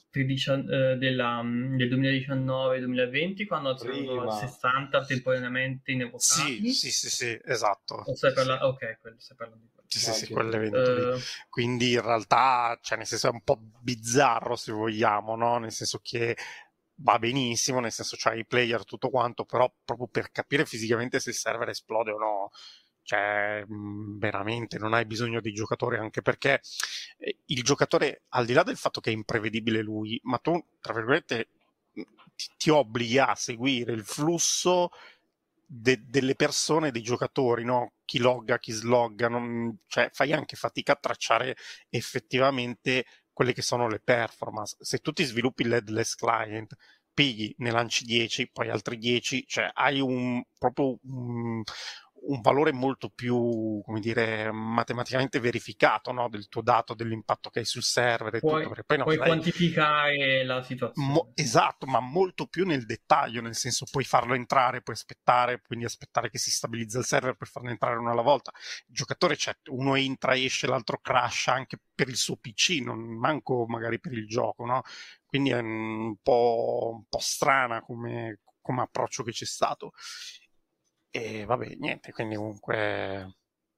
2019-2020, quando c'erano 60 temporaneamente inevocati? Sì, esatto. O stai parlando... Ok, stai parlando di quello. Sì, quell'evento lì. Quindi in realtà, cioè, nel senso, è un po' bizzarro, se vogliamo, no? Nel senso che va benissimo, nel senso c'hai i player tutto quanto, però proprio per capire fisicamente se il server esplode o no, cioè veramente non hai bisogno dei giocatori, anche perché il giocatore, al di là del fatto che è imprevedibile lui, ma tu, tra virgolette, ti obblighi a seguire il flusso delle persone, dei giocatori, no? Chi logga, chi slogga, cioè fai anche fatica a tracciare effettivamente quelle che sono le performance. Se tu ti sviluppi l'headless client, pigli, ne lanci 10, poi altri 10, cioè hai proprio un valore molto più, come dire, matematicamente verificato, no? Del tuo dato, dell'impatto che hai sul server e tutto, perché poi puoi quantificare la situazione. Esatto, ma molto più nel dettaglio, nel senso puoi farlo entrare, puoi aspettare, quindi aspettare che si stabilizza il server per farlo entrare uno alla volta. Il giocatore, certo, uno entra, esce, l'altro crasha anche per il suo PC, non manco magari per il gioco, no? Quindi è un po' strana come approccio che c'è stato. E vabbè, niente, quindi comunque...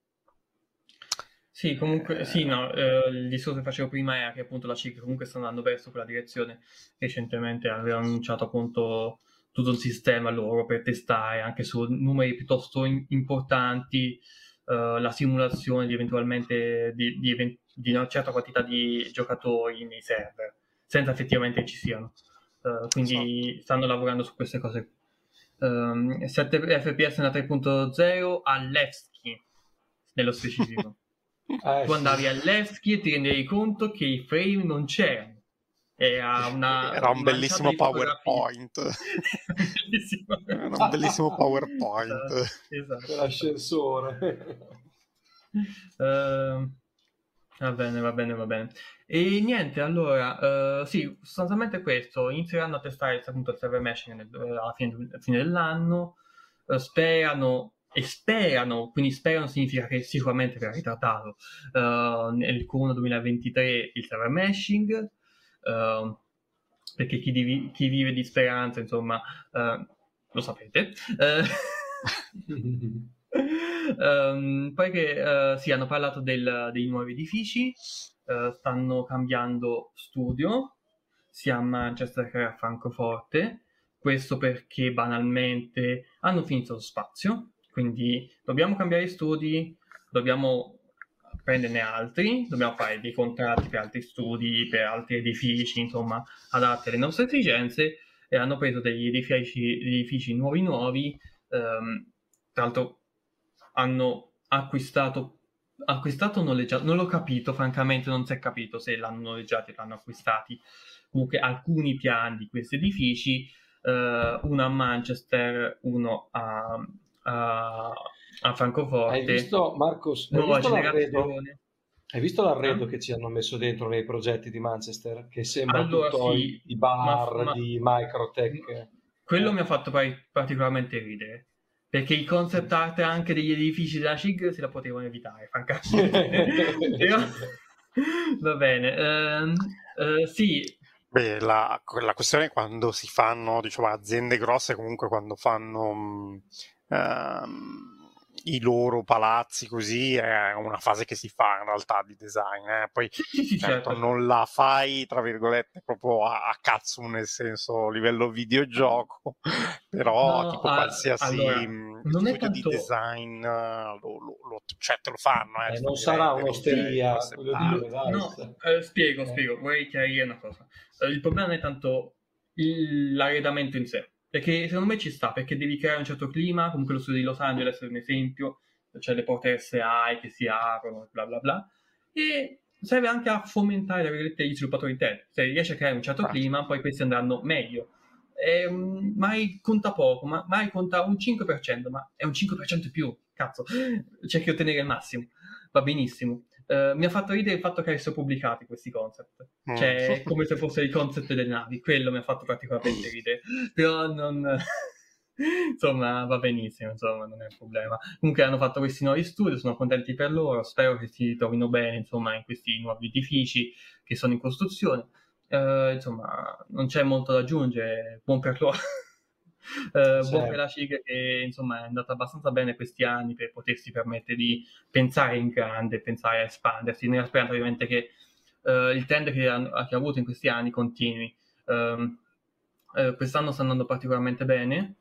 Sì, comunque, sì, no, il discorso che facevo prima era che appunto la CIG comunque sta andando verso quella direzione. Recentemente aveva annunciato appunto tutto il sistema loro per testare anche su numeri piuttosto importanti la simulazione di eventualmente di una certa quantità di giocatori nei server, senza effettivamente ci siano. Quindi stanno lavorando su queste cose. 7 FPS nella 3.0 a Levski, nello specifico. Tu andavi a Levski e ti rendevi conto che i frame non c'erano. Era un bellissimo PowerPoint. Era un bellissimo PowerPoint. Esatto. L'ascensore. Va bene, va bene, va bene. E niente, allora, sì, sostanzialmente questo, inizieranno a testare appunto il server meshing alla fine dell'anno, sperano, quindi sperano significa che sicuramente verrà ritrattato nel Q1 2023 il server meshing, perché chi vive di speranza, insomma, lo sapete. Poi che sì, hanno parlato dei nuovi edifici, stanno cambiando studio sia a Manchester che a Francoforte. Questo perché banalmente hanno finito lo spazio, quindi dobbiamo cambiare studi, dobbiamo prenderne altri, dobbiamo fare dei contratti per altri studi, per altri edifici, insomma, adatti alle nostre esigenze, e hanno preso degli edifici nuovi, tra l'altro hanno acquistato o noleggiato, non l'ho capito, francamente non si è capito se l'hanno noleggiati o l'hanno acquistati. Comunque alcuni piani di questi edifici, uno a Manchester, uno a Hai Francoforte, visto, Marcos, nuova generazione. hai visto l'arredo Eh? che ci hanno messo dentro nei progetti di Manchester? Che sembra Allora tutto sì, i ma, bar ma- di Microtech. quello mi ha fatto particolarmente ridere, perché i concept art anche degli edifici della CIG se la potevano evitare, francamente. Però, va bene. Sì, Beh, la questione è quando si fanno, diciamo, aziende grosse, comunque quando fanno i loro palazzi così, è una fase che si fa in realtà di design. Poi, sì, sì, sì, certo, certo. non la fai, tra virgolette, proprio a cazzo, nel senso livello videogioco, però No, tipo qualsiasi allora, non è studio di tanto... design cioè, te lo fanno, ti Non fanno sarà vedere i un'osteria, concept voglio art. dire, dai. No, spiego, vorrei chiarire una cosa. Il problema non è tanto l'arredamento in sé, perché secondo me ci sta, perché devi creare un certo clima, comunque lo studio di Los Angeles è un esempio, c'è le porte SI che si aprono, bla bla bla, e serve anche a fomentare, tra virgolette, gli sviluppatori interni. Se riesci a creare un certo Certo. clima, poi questi andranno meglio. Mai conta poco, mai conta un 5%, ma è un 5% in più, cazzo, cerchi di ottenere il massimo, va benissimo. Mi ha fatto ridere il fatto che avessero pubblicati questi concept, Mm. cioè è come se fossero i concept delle navi, quello mi ha fatto particolarmente ridere, però non... insomma va benissimo, insomma non è un problema. Comunque hanno fatto questi nuovi studi, sono contenti per loro, spero che si trovino bene insomma in questi nuovi edifici che sono in costruzione. Insomma, non c'è molto da aggiungere, buon per loro. Buon per Cioè, la CIG che insomma è andata abbastanza bene questi anni per potersi permettere di pensare in grande, pensare a espandersi, nella speranza ovviamente che il trend che ha avuto in questi anni continui. Ehm, Quest'anno sta andando particolarmente bene,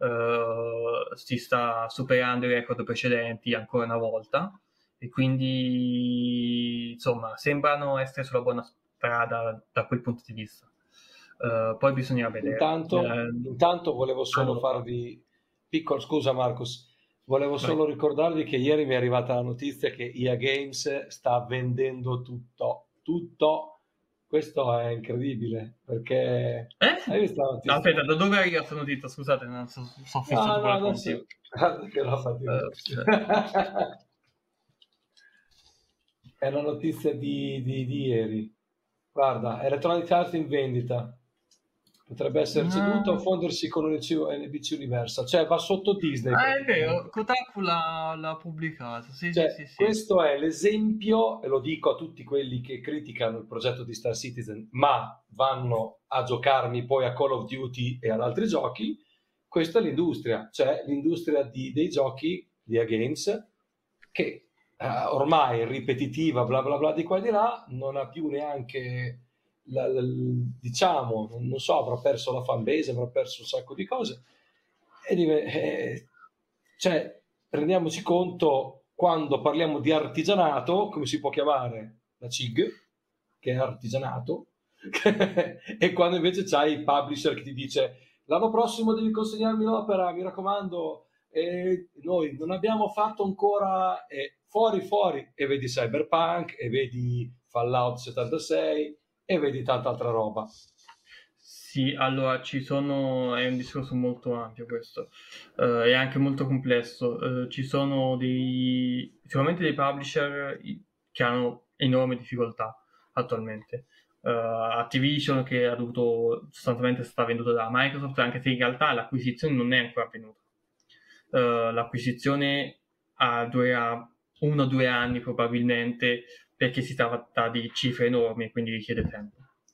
si sta superando i record precedenti ancora una volta e quindi insomma sembrano essere sulla buona strada da quel punto di vista. Poi bisogna vedere. intanto volevo solo Allora, farvi piccolo, scusa Marcos, volevo vai. solo ricordarvi che ieri mi è arrivata la notizia che EA Games sta vendendo tutto, tutto. Questo è incredibile perché Eh? hai visto la No, notizia? aspetta, da dove arriva questa notizia? Scusate, non sono No, fissato no, con le fonti. adesso guarda che l'ho fatto Cioè, È una notizia di ieri. Guarda, Electronic Arts in vendita. Potrebbe essere ceduta o no. fondersi con NBC Universal. Cioè va sotto Disney Ah, è vero, praticamente. Kotaku l'ha pubblicato. Sì, sì, sì, Cioè, sì. questo è l'esempio, e lo dico a tutti quelli che criticano il progetto di Star Citizen, ma vanno a giocarmi poi a Call of Duty e ad altri giochi. Questa è l'industria, cioè l'industria dei giochi, di A Games, che ormai è ripetitiva, bla bla bla di qua e di là, non ha più neanche, diciamo, non so, avrà perso la fanbase, avrà perso un sacco di cose. Cioè, rendiamoci conto, quando parliamo di artigianato, come si può chiamare la CIG, che è artigianato, e quando invece c'hai il publisher che ti dice l'anno prossimo devi consegnarmi l'opera, mi raccomando, e noi non abbiamo fatto ancora, fuori, e vedi Cyberpunk, e vedi Fallout 76, e vedi tanta altra roba. Sì, allora è un discorso molto ampio questo, è anche molto complesso. Ci sono sicuramente dei publisher che hanno enormi difficoltà attualmente. Activision che ha dovuto, sostanzialmente è stata venduta da Microsoft, anche se in realtà l'acquisizione non è ancora avvenuta. L'acquisizione durerà 1 o 2 anni probabilmente, perché si tratta di cifre enormi e quindi richiede tempo.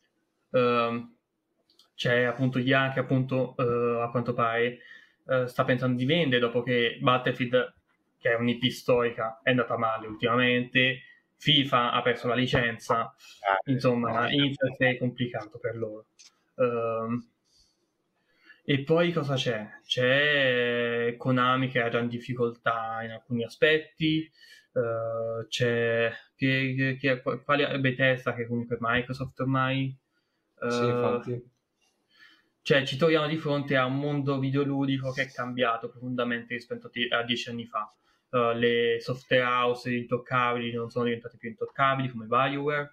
C'è appunto Ian che appunto a quanto pare sta pensando di vendere dopo che Battlefield, che è un'IP storica, è andata male ultimamente, FIFA ha perso la licenza, insomma inizia a essere complicato per loro. E poi cosa c'è? C'è Konami che ha già in difficoltà in alcuni aspetti, c'è quali è Bethesda che comunque è Microsoft ormai. Sì, infatti. Cioè ci troviamo di fronte a un mondo videoludico che è cambiato profondamente rispetto a 10 anni fa. Le software house intoccabili non sono diventate più intoccabili come BioWare.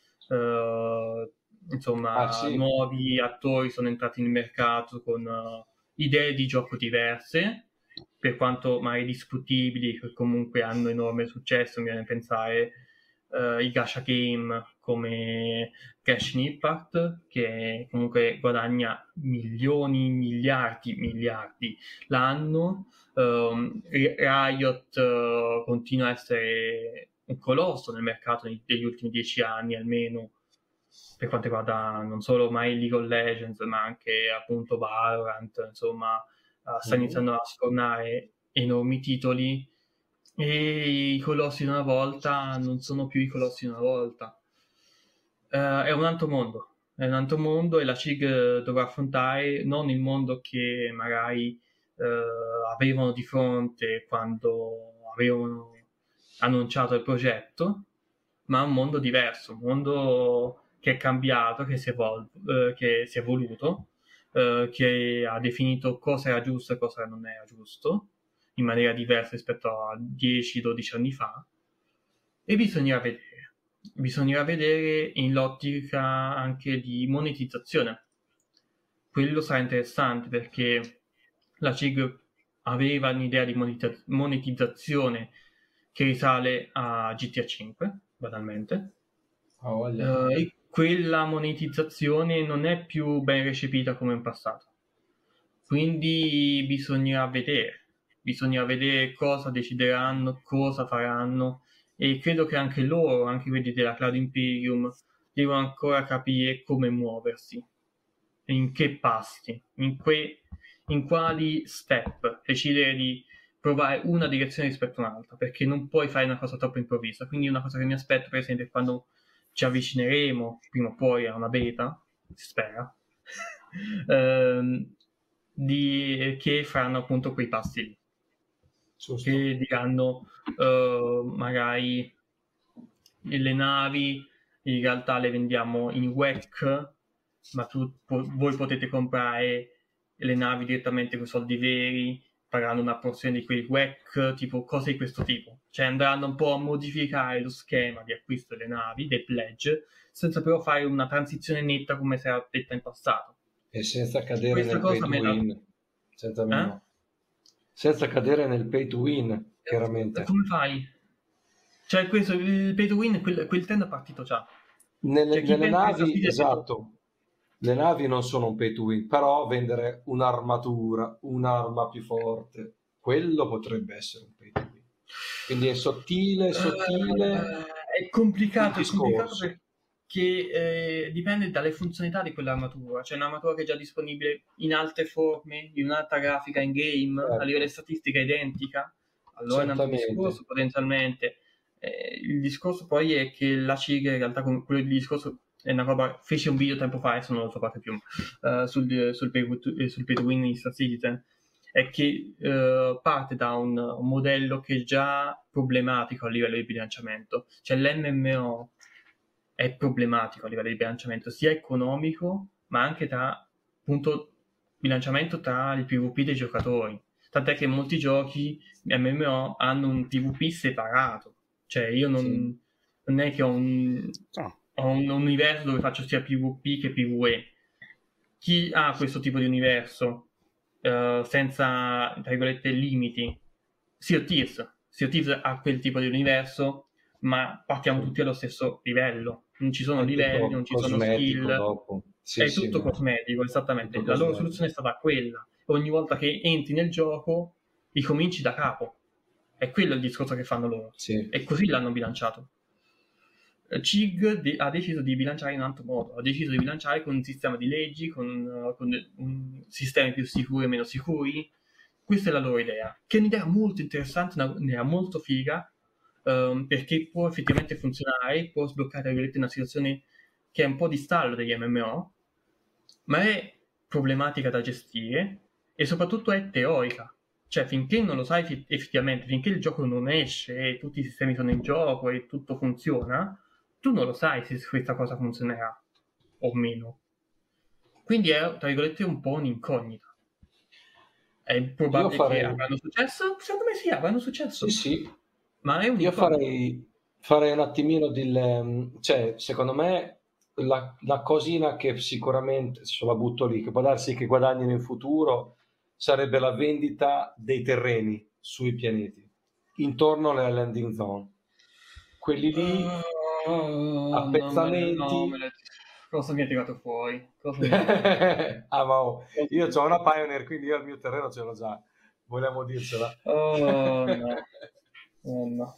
Ah, Insomma, sì. nuovi attori sono entrati nel mercato con idee di gioco diverse, per quanto magari discutibili, che comunque hanno enorme successo. Mi viene a pensare i gacha game come Genshin Impact, che comunque guadagna milioni, miliardi l'anno. Riot continua a essere un colosso nel mercato degli ultimi 10 anni almeno, per quanto riguarda non solo mai League of Legends ma anche appunto Valorant, insomma sta iniziando a sfornare enormi titoli, e i colossi di una volta non sono più i colossi di una volta. È un altro mondo, e la CIG dovrà affrontare non il mondo che magari avevano di fronte quando avevano annunciato il progetto, ma un mondo diverso, un mondo che è cambiato, che si è evoluto, che ha definito cosa era giusto e cosa non era giusto, in maniera diversa rispetto a 10-12 anni fa, e bisognerà vedere in l'ottica anche di monetizzazione. Quello sarà interessante perché la CIG aveva un'idea di monetizzazione che risale a GTA 5, banalmente, e quella monetizzazione non è più ben recepita come in passato. Quindi bisognerà vedere cosa decideranno, cosa faranno, e credo che anche loro, anche quelli della Cloud Imperium, devono ancora capire come muoversi, in che passi, in quali step decidere di provare una direzione rispetto a un'altra, perché non puoi fare una cosa troppo improvvisa. Quindi una cosa che mi aspetto, per esempio, è quando ci avvicineremo prima o poi a una beta, si spera, che faranno appunto quei passi lì, Giusto. che diranno magari le navi in realtà le vendiamo in WEC, ma voi potete comprare le navi direttamente con soldi veri, pagando una porzione di quei WEC, tipo cose di questo tipo. Cioè andranno un po' a modificare lo schema di acquisto delle navi, dei pledge, senza però fare una transizione netta come si era detta in passato. E senza cadere Questa nel pay cosa to me la... win. Senza cadere nel pay to win, chiaramente. Come fai? Cioè questo, il pay to win, quel trend è partito già. Cioè chi Nelle pensa che sta navi, sfida è pay to win? esatto, le navi non sono un pay to win, però vendere un'armatura, un'arma più forte, quello potrebbe essere un pay to win. Quindi è sottile È il complicato discorso. perché dipende dalle funzionalità di quell'armatura. C'è un'armatura che è già disponibile in altre forme, in un'altra grafica in game, a livello Certo, di statistica identica, allora è un altro certamente. discorso potenzialmente. Il discorso poi è che la CIG in realtà con quello di discorso è una roba, fece un video tempo fa, adesso non lo so fate più, sul pay to win in Star Citizen, è che parte da un modello che è già problematico a livello di bilanciamento. Cioè l'MMO è problematico a livello di bilanciamento, sia economico, ma anche tra appunto bilanciamento tra il PvP dei giocatori. Tant'è che molti giochi MMO hanno un PvP separato. Cioè io Sì. non è che ho un universo dove faccio sia PvP che PvE. chi ha questo tipo di universo senza, tra virgolette, limiti. Sea of Thieves. Sea of Thieves ha quel tipo di universo, ma partiamo tutti allo stesso livello. Non ci sono È livelli, tutto non ci sono cosmetico skill, dopo. Sì, è sì, tutto vero. cosmetico, Tutto esattamente. La loro cosmetico. soluzione è stata quella. Ogni volta che entri nel gioco, ricominci da capo. È quello il discorso che fanno loro. Sì. E così l'hanno bilanciato. CIG ha deciso di bilanciare in un altro modo, ha deciso di bilanciare con un sistema di leggi, con sistemi più sicuri e meno sicuri. Questa è la loro idea, che è un'idea molto interessante, un'idea molto figa, perché può effettivamente funzionare, può sbloccare una situazione che è un po' di stallo degli MMO, ma è problematica da gestire e soprattutto è teorica. Cioè, finché non lo sai effettivamente, finché il gioco non esce e tutti i sistemi sono in gioco e tutto funziona, tu non lo sai se questa cosa funzionerà o meno. Quindi è, tra virgolette, un po' un'incognita. È Io probabile che farei, avranno successo? Secondo me sì, avranno sì, successo. sì, Ma è io un'incognita. farei un attimino cioè, secondo me, la cosina che sicuramente, se la butto lì, che può darsi che guadagnino in futuro, sarebbe la vendita dei terreni sui pianeti, intorno alle landing zone. Quelli lì, Oh, a pezzamenti. cosa mi ha tirato fuori? Cosa mi ha tirato fuori? Ah, ma oh, Cosa io mi ha ho una tirato fuori? Pioneer, quindi io il mio terreno ce l'ho già, vogliamo dircela. Oh no, oh no.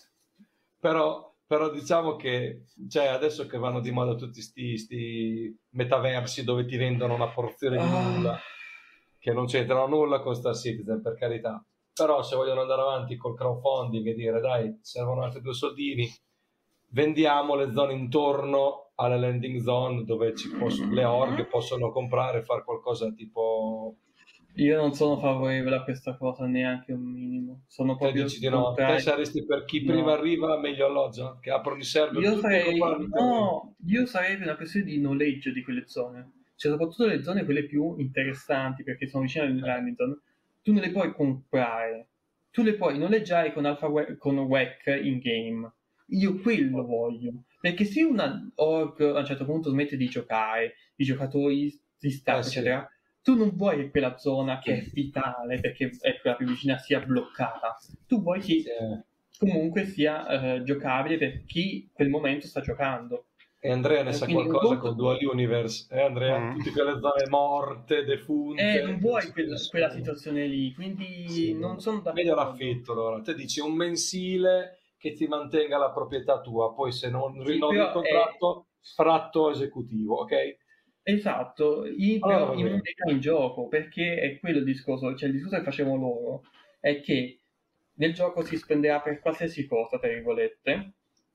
Però diciamo che cioè, adesso che vanno di moda tutti sti metaversi dove ti vendono una porzione di Ah, nulla, che non c'entrano nulla con Star Citizen, per carità. Però se vogliono andare avanti col crowdfunding e dire dai, servono altri due soldini, vendiamo le zone intorno alle landing zone dove le org possono comprare e fare qualcosa tipo. io non sono favorevole a questa cosa neanche un minimo. Sono Te proprio dici di no, te contrario. saresti per chi prima No. arriva meglio alloggia, che aprono i server Io tutti e sarei, comprano i terreni. no, io sarei per una questione di noleggio di quelle zone, cioè soprattutto le zone quelle più interessanti perché sono vicine Eh, all'Hamilton, tu non le puoi comprare, tu le puoi noleggiare con con WEC in game. Io quello voglio, perché se una org a un certo punto smette di giocare, i giocatori si staccano, sì. eccetera, tu non vuoi che quella zona che è vitale perché è quella più vicina sia bloccata, tu vuoi Sì. che comunque sia giocabile per chi quel momento sta giocando. E Andrea ne sa Quindi un qualcosa con conto, Dual Universe, Andrea? Mm. Tutte quelle zone morte, non defunte, che non vuoi c'è più quella nessuno. situazione lì, Sì, quindi non sono meglio d'accordo. l'affitto allora. Te dici un mensile che ti mantenga la proprietà tua, poi se non Sì, rinnovi il però è contratto, sfratto esecutivo, ok? esatto, Allora però va in bene. modalità in gioco, perché è quello il discorso, cioè il discorso che facevano loro è che nel gioco si spenderà per qualsiasi cosa, tra virgolette,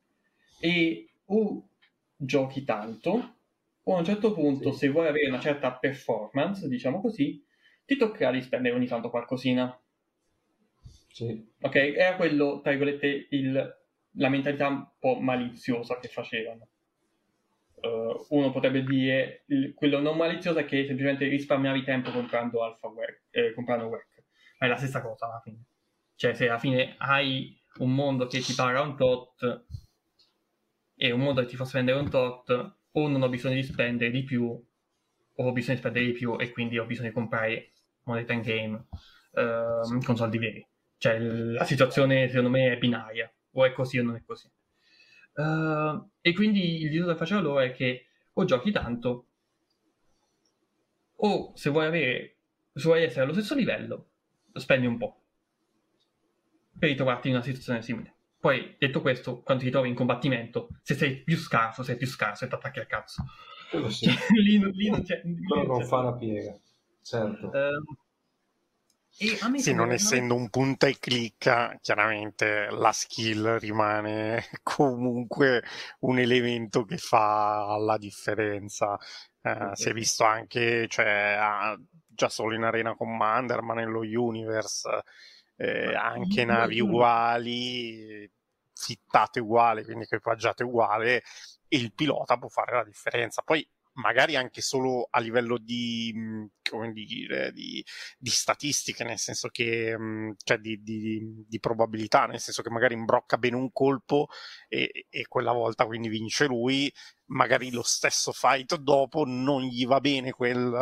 e o giochi tanto, o a un certo punto, Sì, se vuoi avere una certa performance, diciamo così, ti toccherà di spendere ogni tanto qualcosina. sì. Ok? Era quello, tra virgolette, la mentalità un po' maliziosa che facevano. Uno potrebbe dire quello non malizioso è che semplicemente risparmiavi tempo comprando AlphaWare, comprando WEC. Ma è la stessa cosa alla fine. Cioè, se alla fine hai un mondo che ti paga un tot e un mondo che ti fa spendere un tot, o non ho bisogno di spendere di più, o ho bisogno di spendere di più e quindi ho bisogno di comprare moneta in game con soldi veri. Cioè, la situazione secondo me è binaria, o è così o non è così. E quindi il discorso che faceva loro è che o giochi tanto, o se vuoi essere allo stesso livello, spendi un po' per ritrovarti in una situazione simile. Poi, detto questo, quando ti trovi in combattimento, se sei più scarso, sei più scarso e ti attacchi al cazzo. Quello Cioè, sì. lì non c'è, Quello lì non non c'è fa dubbio. una piega, certo. Ehm, e a me Sì, non fondamentalmente essendo un punta e clicca, chiaramente la skill rimane comunque un elemento che fa la differenza. sì, sì, Si è sì. visto anche, cioè, già solo in Arena Commander, ma nello Universe, Ma anche navi io uguali, fittate uguali, quindi equipaggiate uguali, e il pilota può fare la differenza. Poi magari anche solo a livello di, come dire, di statistiche, nel senso che, cioè di probabilità, nel senso che magari imbrocca bene un colpo e quella volta quindi vince lui, magari lo stesso fight dopo non gli va bene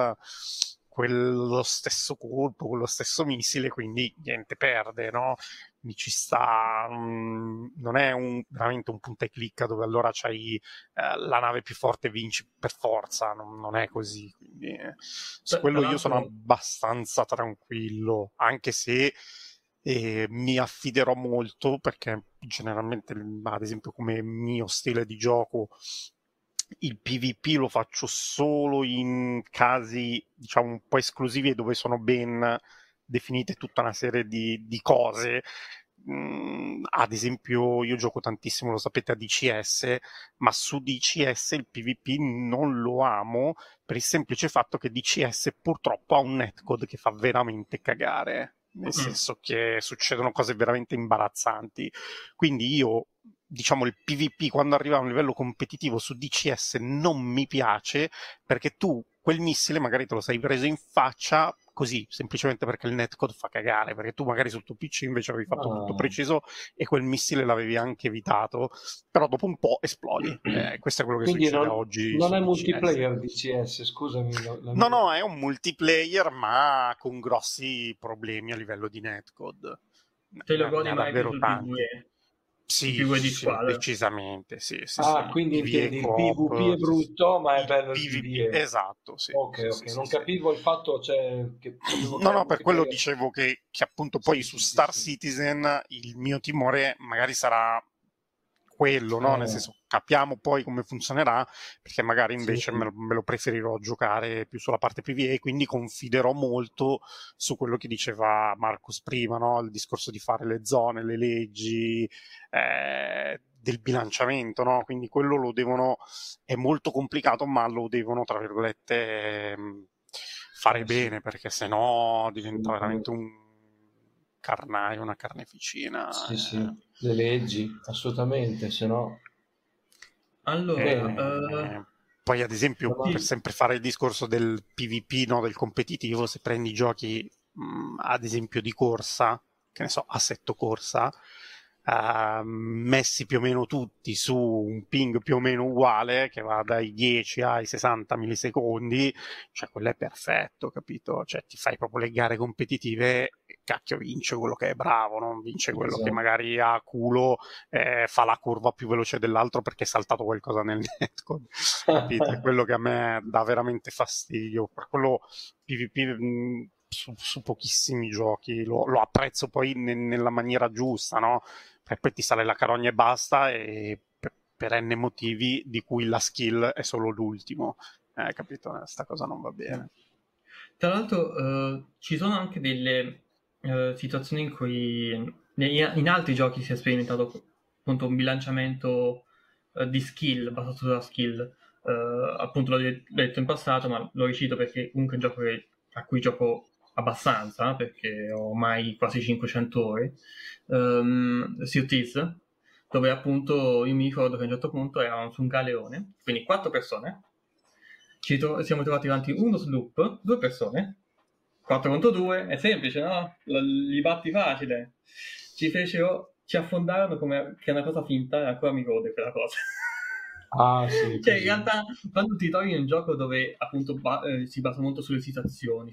quello stesso colpo, quello stesso missile, quindi niente, perde, no? Quindi ci sta, non è veramente un punta e clicca dove allora c'hai la nave più forte vinci per forza, non è così, quindi su quello io sono abbastanza tranquillo, anche se mi affiderò molto, perché generalmente, ad esempio, come mio stile di gioco il PvP lo faccio solo in casi, diciamo, un po' esclusivi e dove sono ben definite tutta una serie di cose. Ad esempio, io gioco tantissimo, lo sapete, a DCS, ma su DCS il PvP non lo amo per il semplice fatto che DCS purtroppo ha un netcode che fa veramente cagare, nel senso che succedono cose veramente imbarazzanti. Quindi io, diciamo, il PvP quando arriva a un livello competitivo su DCS non mi piace, perché tu quel missile magari te lo sei preso in faccia così, semplicemente perché il netcode fa cagare, perché tu magari sul tuo PC invece avevi fatto tutto preciso e quel missile l'avevi anche evitato, però dopo un po' esplodi. Questo è quello che Quindi succede oggi non su è DCS. multiplayer DCS, scusami. No, è un multiplayer, ma con grossi problemi a livello di netcode. Te lo Ne godi ha mai più davvero sul tanti. PvE? Sì, Il PvE di sì, squadra. decisamente, sì. Quindi PvE intendi il co-op, PvP è brutto, ma è il bello il PvP, PvE. esatto, sì. Ok, non capivo il fatto, cioè, che sapevo che era No, per quello multiplayer. dicevo che appunto poi su Star Sì. Citizen il mio timore magari sarà quello, no? Nel senso, capiamo poi come funzionerà, perché magari invece Sì. me lo preferirò giocare più sulla parte PvE, quindi confiderò molto su quello che diceva Marcus prima, no? Il discorso di fare le zone, le leggi, del bilanciamento, no? Quindi quello è molto complicato, ma lo devono, tra virgolette, fare bene, perché sennò diventa veramente un carnaio, una carneficina. Sì, le leggi, assolutamente, se no... Allora, Poi ad esempio, per sì. sempre fare il discorso del PvP, no, del competitivo, se prendi giochi ad esempio di corsa, che ne so, Assetto Corsa, messi più o meno tutti su un ping più o meno uguale, che va dai 10 ai 60 millisecondi, cioè quello è perfetto, capito? Cioè ti fai proprio le gare competitive, cacchio, vince quello che è bravo, non vince quello che magari ha culo, fa la curva più veloce dell'altro perché è saltato qualcosa nel netcode, capito? È quello che a me dà veramente fastidio, per quello PvP su pochissimi giochi lo apprezzo poi nella maniera giusta, no? E poi ti sale la carogna e basta, e per n motivi di cui la skill è solo l'ultimo, capito? Sta cosa non va bene. Tra l'altro ci sono anche delle situazioni in cui in altri giochi si è sperimentato appunto un bilanciamento di skill, basato sulla skill. Appunto l'ho detto in passato, ma lo ricito perché comunque è un gioco a cui gioco abbastanza, perché ho ormai quasi 500 ore. Sea of Thieves, dove appunto io mi ricordo che a un certo punto eravamo su un galeone, quindi 4 persone, siamo trovati davanti uno sloop, 2 persone, 4 contro 2, è semplice, no? Li batti facile. Ci affondarono come che è una cosa finta e ancora mi gode quella cosa. Sì, Cioè, in realtà, quando ti trovi in un gioco dove appunto si basa molto sulle situazioni,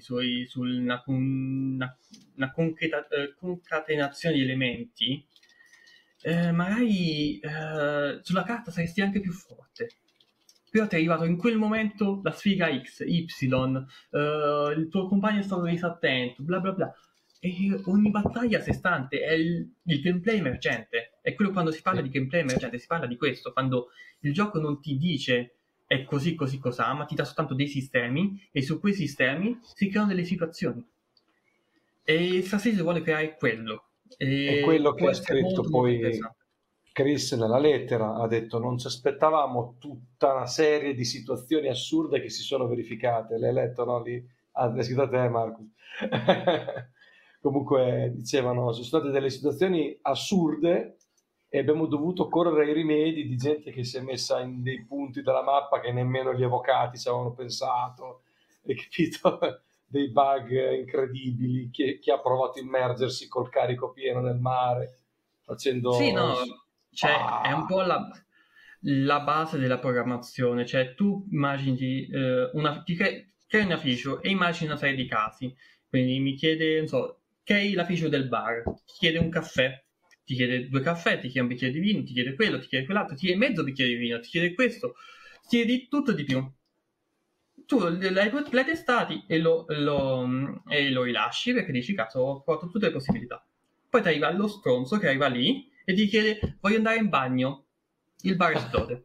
una concatenazione di elementi, magari sulla carta saresti anche più forte. Però ti è arrivato in quel momento la sfiga X, Y, il tuo compagno è stato disattento, bla bla bla. E ogni battaglia a sé stante è il gameplay emergente. È quello quando si parla di gameplay emergente, si parla di questo, quando il gioco non ti dice è così così cos'ha, ma ti dà soltanto dei sistemi e su quei sistemi si creano delle situazioni. E Star Citizen vuole creare quello. E quello che può ha essere scritto molto molto poi interessante. Chris nella lettera, ha detto non ci aspettavamo tutta una serie di situazioni assurde che si sono verificate. L'hai letto, no? Lì? L'hai scritto a te, Marco. Comunque dicevano, sono state delle situazioni assurde e abbiamo dovuto correre ai rimedi di gente che si è messa in dei punti della mappa che nemmeno gli avvocati ci avevano pensato, hai capito? Dei bug incredibili, chi ha provato a immergersi col carico pieno nel mare, Sì, facendo... no, cioè è un po' la base della programmazione, cioè tu immagini, crei una feature e immagini una serie di casi, quindi mi chiede, non so, crei la feature del bar, ti chiede un caffè, ti chiede 2 caffè, ti chiede un bicchiere di vino, ti chiede quello, ti chiede quell'altro, ti chiede mezzo bicchiere di vino, ti chiede questo, ti chiede di tutto e di più. Tu l'hai testati e lo rilasci perché dici, cazzo, ho provato tutte le possibilità. Poi ti arriva lo stronzo che arriva lì e ti chiede, voglio andare in bagno. Il bar esplode.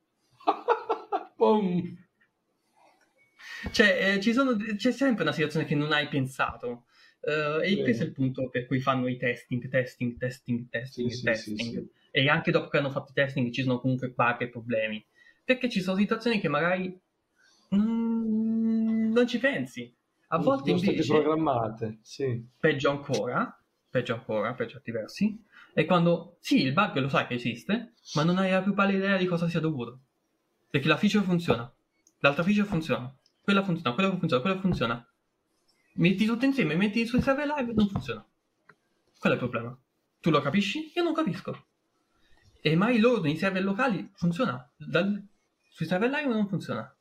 Boom. Cioè, c'è sempre una situazione che non hai pensato. E questo è il punto per cui fanno i testing. Sì. E anche dopo che hanno fatto i testing ci sono comunque bug e problemi. Perché ci sono situazioni che magari non ci pensi. A volte Sono state invece, programmate, sì. peggio ancora, per certi versi, è quando, sì, il bug lo sai che esiste, ma non hai la più pallida idea di cosa sia dovuto. Perché la feature funziona, l'altra feature funziona, quella funziona. Metti tutto insieme, metti sui server live, non funziona. Quello è il problema. Tu lo capisci? Io non capisco. E mai loro nei server locali funziona. Sui server live non funziona.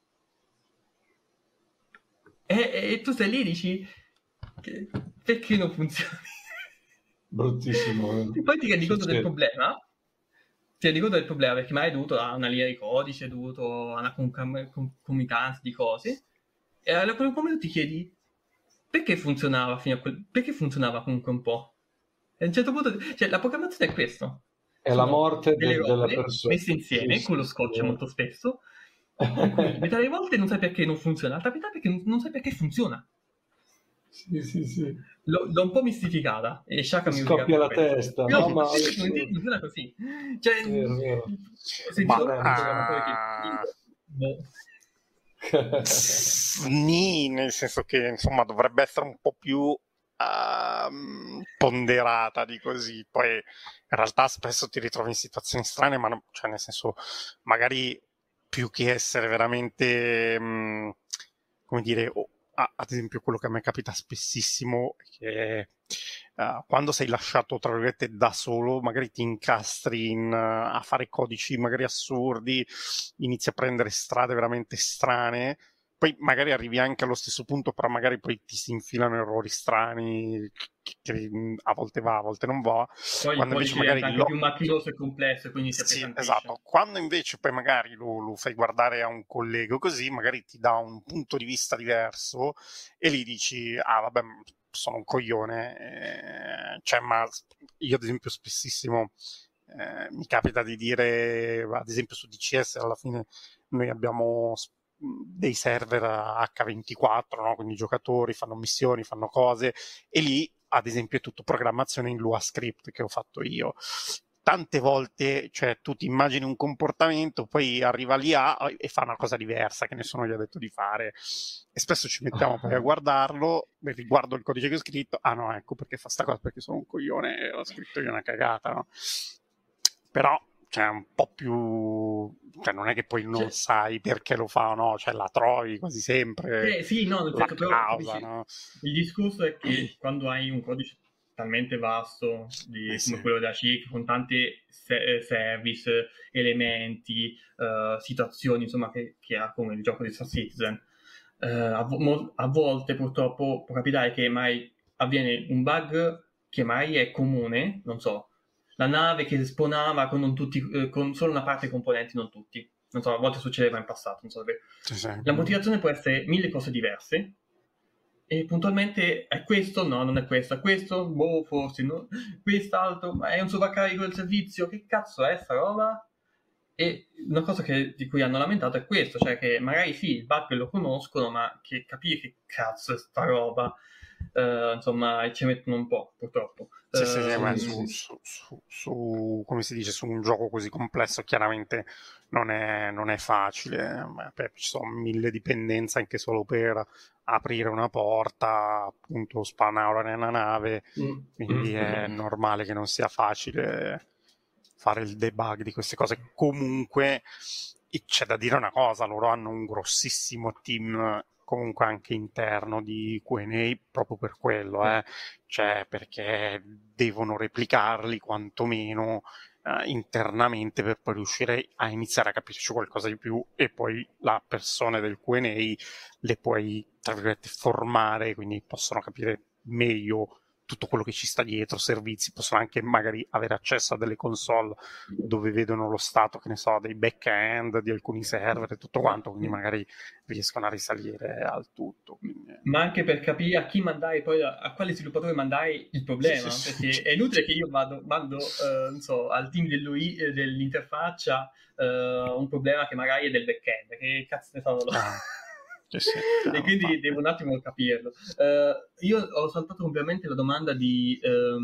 E tu stai lì e dici perché non funziona? Bruttissimo. E poi ti rendi conto del Succede. problema. Ti rendi conto del problema perché magari è dovuto a una linea di codice, è dovuto a una concomitanza di cose. E a quel momento ti chiedi perché funzionava perché funzionava comunque un po'. E a un certo punto, cioè, la programmazione è questo. È la Sono morte delle della robe persona. messe insieme Sì, con lo scotch sì. molto spesso, in cui metà delle volte non sai perché non funziona, l'altra metà perché non sai perché funziona. Sì. L'ho un po' mistificata e Shaka Ti mi usa scoppia per la questo. testa, Però no? Ma effettivamente funziona così. Cioè, vero. ho sentito Ma un programmatore che... boh. Nì, nel senso che insomma dovrebbe essere un po' più ponderata di così. Poi in realtà spesso ti ritrovi in situazioni strane, ma cioè nel senso magari più che essere veramente come dire, ad esempio quello che a me capita spessissimo che quando sei lasciato tra virgolette da solo, magari ti incastri a fare codici magari assurdi, inizi a prendere strade veramente strane, poi magari arrivi anche allo stesso punto, però magari poi ti si infilano errori strani che a volte va, a volte non va. Poi il Quando invece codice magari diventa anche più macchinoso e complesso e quindi si sì, appesantisce. esatto. Quando invece poi magari lo fai guardare a un collega così, magari ti dà un punto di vista diverso e lì dici, ah vabbè, sono un coglione. Cioè, ma io ad esempio spessissimo mi capita di dire, ad esempio su DCS alla fine noi abbiamo dei server H24, no? Quindi i giocatori fanno missioni, fanno cose e lì ad esempio è tutto programmazione in Lua Script che ho fatto io. Tante volte, cioè, tu ti immagini un comportamento, poi arriva l'IA e fa una cosa diversa che nessuno gli ha detto di fare. E spesso ci mettiamo poi a guardarlo, riguardo il codice che ho scritto, ah no, ecco perché fa sta cosa, perché sono un coglione e ho scritto io una cagata, no? Però, cioè, un po' più... Cioè, non è che poi non sai perché lo fa o no, cioè la trovi quasi sempre, Sì, no, nel la senso, però causa, capisci, no? il discorso è che quando hai un codice talmente vasto come Sì. quello della CIC, con tanti service, elementi, situazioni, insomma, che ha come il gioco di Star Citizen, a volte purtroppo può capitare che mai avviene un bug che mai è comune, non so, la nave che spawnava con, non tutti, con solo una parte dei componenti, non tutti. Non so, a volte succedeva in passato, non so. Sì. La motivazione può essere 1000 cose diverse e puntualmente è questo, no, non è questo, è questo, boh, forse no, quest'altro, ma è un sovraccarico del servizio, che cazzo è sta roba? E una cosa di cui hanno lamentato è questo, cioè che magari sì, il bug lo conoscono, ma che capire che cazzo è sta roba, insomma, ci mettono un po', purtroppo. Sì, ma come si dice, su un gioco così complesso chiaramente non è facile, ci sono 1000 dipendenze anche solo per aprire una porta, appunto spawnare nella nave, quindi è normale che non sia facile fare il debug di queste cose. Comunque c'è da dire una cosa, loro hanno un grossissimo team comunque anche interno di Q&A proprio per quello, cioè perché devono replicarli quantomeno internamente per poi riuscire a iniziare a capirci qualcosa di più, e poi la persona del Q&A le puoi, tra virgolette, formare, quindi possono capire meglio tutto quello che ci sta dietro, servizi, possono anche magari avere accesso a delle console dove vedono lo stato, che ne so, dei back-end di alcuni server e tutto quanto, quindi magari riescono a risalire al tutto. Quindi... Ma anche per capire a chi mandare poi, a quale sviluppatore mandare il problema, perché è inutile che io mando non so, al team dell'interfaccia un problema che magari è del back-end, che cazzo ne so loro. E quindi devo un attimo capirlo. Io ho saltato completamente la domanda di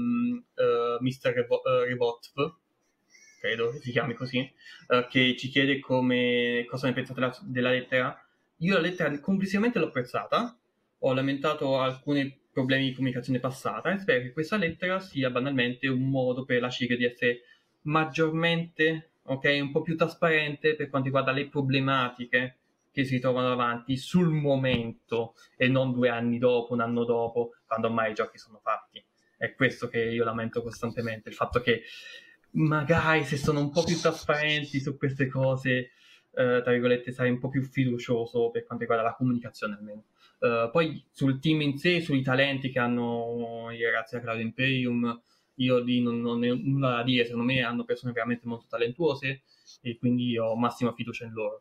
Mr. Rebotv, credo che si chiami così, che ci chiede cosa ne pensate della lettera. Io la lettera complessivamente l'ho apprezzata, ho lamentato alcuni problemi di comunicazione passata e spero che questa lettera sia banalmente un modo per la CIG di essere maggiormente, un po' più trasparente per quanto riguarda le problematiche che si trovano davanti sul momento e non 2 anni dopo, un anno dopo, quando ormai i giochi sono fatti. È questo che io lamento costantemente, il fatto che magari se sono un po' più trasparenti su queste cose, tra virgolette, sarei un po' più fiducioso per quanto riguarda la comunicazione almeno. Poi sul team in sé, sui talenti che hanno i ragazzi da Cloud Imperium, io lì non ho nulla da dire, secondo me hanno persone veramente molto talentuose e quindi ho massima fiducia in loro.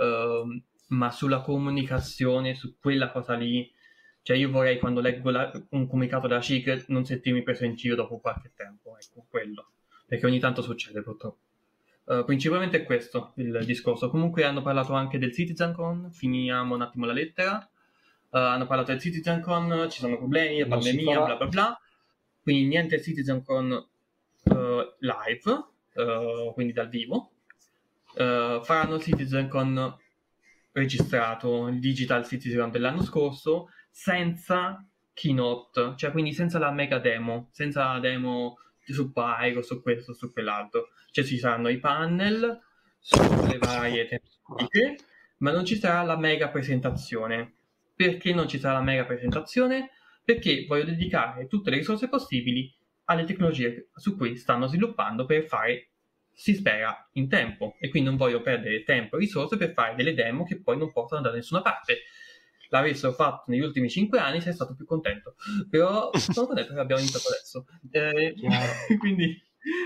Ma sulla comunicazione, su quella cosa lì, cioè io vorrei, quando leggo un comunicato della CIG, non sentirmi preso in giro dopo qualche tempo, ecco, quello, perché ogni tanto succede purtroppo. Principalmente è questo il discorso. Comunque hanno parlato anche del CitizenCon, finiamo un attimo la lettera. Hanno parlato del CitizenCon, ci sono problemi, la pandemia, bla bla bla, quindi niente CitizenCon live, quindi dal vivo. Faranno CitizenCon registrato, il Digital Citizen dell'anno scorso, senza keynote, cioè quindi senza la mega demo, senza la demo su Pyro, su questo, su quell'altro. Cioè ci saranno i panel sulle varie tematiche, ma non ci sarà la mega presentazione. Perché non ci sarà la mega presentazione? Perché voglio dedicare tutte le risorse possibili alle tecnologie su cui stanno sviluppando per fare, si spera, in tempo, e quindi non voglio perdere tempo e risorse per fare delle demo che poi non portano da nessuna parte. L'avessero fatto negli ultimi 5 anni sarei stato più contento, però sono contento che abbiamo iniziato adesso, quindi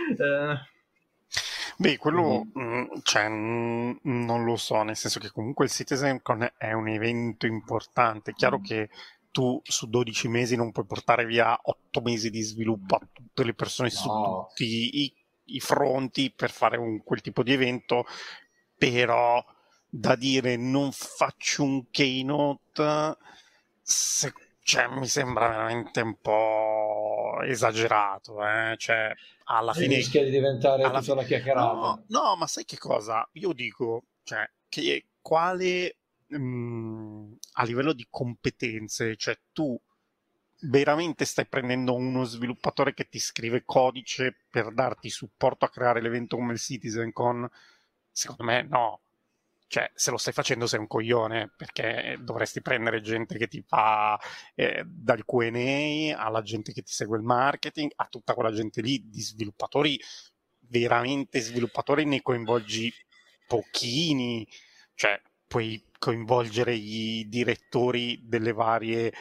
beh, quello cioè, non lo so, nel senso che comunque il CitizenCon è un evento importante. È chiaro che tu su 12 mesi non puoi portare via 8 mesi di sviluppo a tutte le persone su tutti i fronti per fare quel tipo di evento, però da dire non faccio un keynote cioè, mi sembra veramente un po' esagerato, cioè alla fine rischia di diventare tutta una chiacchierata. No, ma sai che cosa? Io dico, cioè, che quale a livello di competenze, cioè tu veramente stai prendendo uno sviluppatore che ti scrive codice per darti supporto a creare l'evento come il CitizenCon? Secondo me no. Cioè, se lo stai facendo sei un coglione, perché dovresti prendere gente che ti fa dal Q&A alla gente che ti segue il marketing, a tutta quella gente lì di sviluppatori, veramente sviluppatori ne coinvolgi pochini, cioè puoi coinvolgere i direttori delle varie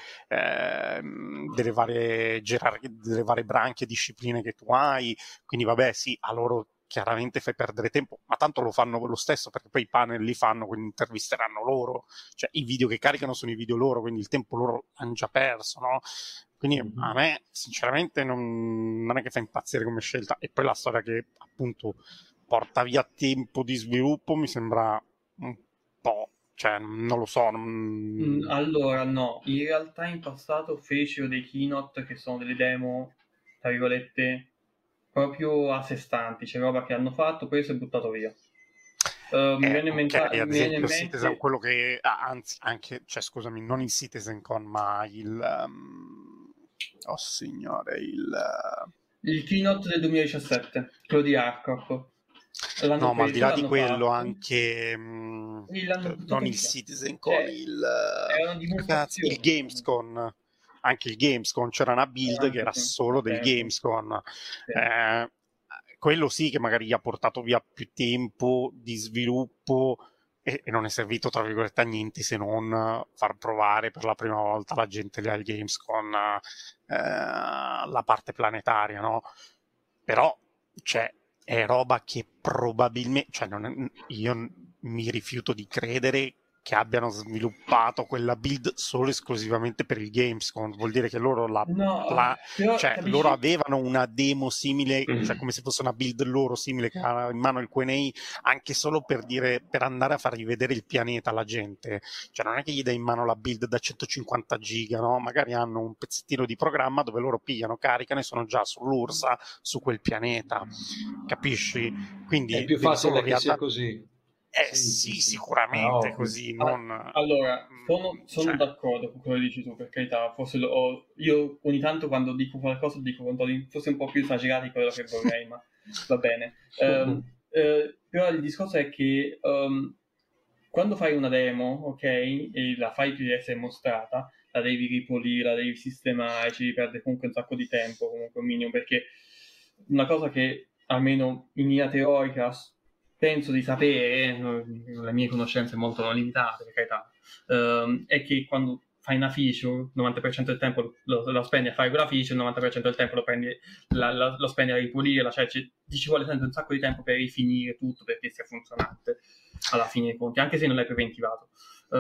branche, discipline che tu hai, quindi vabbè sì, a loro chiaramente fai perdere tempo, ma tanto lo fanno lo stesso, perché poi i panel li fanno, quindi intervisteranno loro, cioè i video che caricano sono i video loro, quindi il tempo loro hanno già perso, no? Quindi a me sinceramente non è che fa impazzire come scelta. E poi la storia che appunto porta via tempo di sviluppo mi sembra un po', cioè non lo so. Allora no, in realtà in passato fecero dei keynote che sono delle demo, tra virgolette, proprio a sé stanti, c'è roba che hanno fatto, poi si è buttato via. Mi viene in mente, ad esempio Citizen, quello che anzi anche, cioè scusami, non il CitizenCon, ma il oh signore, Il keynote del 2017, quello di Arcorp. No, ma al di là di quello fatto, anche l'hanno buttato non il via. CitizenCon, Cioè, era una ragazzi, il dimostrazione. Gamescom. Anche il Gamescom c'era una build che era Sì, solo del certo. Gamescom. Sì. Quello sì che magari gli ha portato via più tempo di sviluppo e non è servito tra virgolette a niente se non far provare per la prima volta la gente lì al Gamescom la parte planetaria, no? Però cioè, è roba che probabilmente, cioè, io mi rifiuto di credere che abbiano sviluppato quella build solo e esclusivamente per il Gamescom. Vuol dire che loro No, però cioè, loro capisci? avevano una demo simile, cioè come se fosse una build loro simile che aveva in mano il Q&A, anche solo per dire, per andare a fargli vedere il pianeta alla gente. Cioè non è che gli dai in mano la build da 150 giga, no? Magari hanno un pezzettino di programma dove loro pigliano, caricano e sono già sull'URSA, su quel pianeta. Capisci? È Quindi più devi solo facile che sia riadattare. così. Sì, sì, Sì, sì. sicuramente Ovvio. così, non... Allora, sono cioè, d'accordo con quello che dici tu, per carità. Forse io ogni tanto quando dico qualcosa dico forse un po' più esagerato di quello che vorrei, ma va bene. Però il discorso è che quando fai una demo, ok, e la fai più di essere mostrata, la devi ripulire, la devi sistemare, ci devi perdere comunque un sacco di tempo, comunque un minimo, perché una cosa che almeno in linea teorica penso di sapere, le mie conoscenze molto limitate, per carità, è che quando fai una feature, il 90% del tempo lo spendi a fare quella feature, il 90% del tempo lo spendi a ripulirla, cioè ci vuole sempre un sacco di tempo per rifinire tutto perché sia funzionante alla fine dei conti, anche se non l'hai preventivato.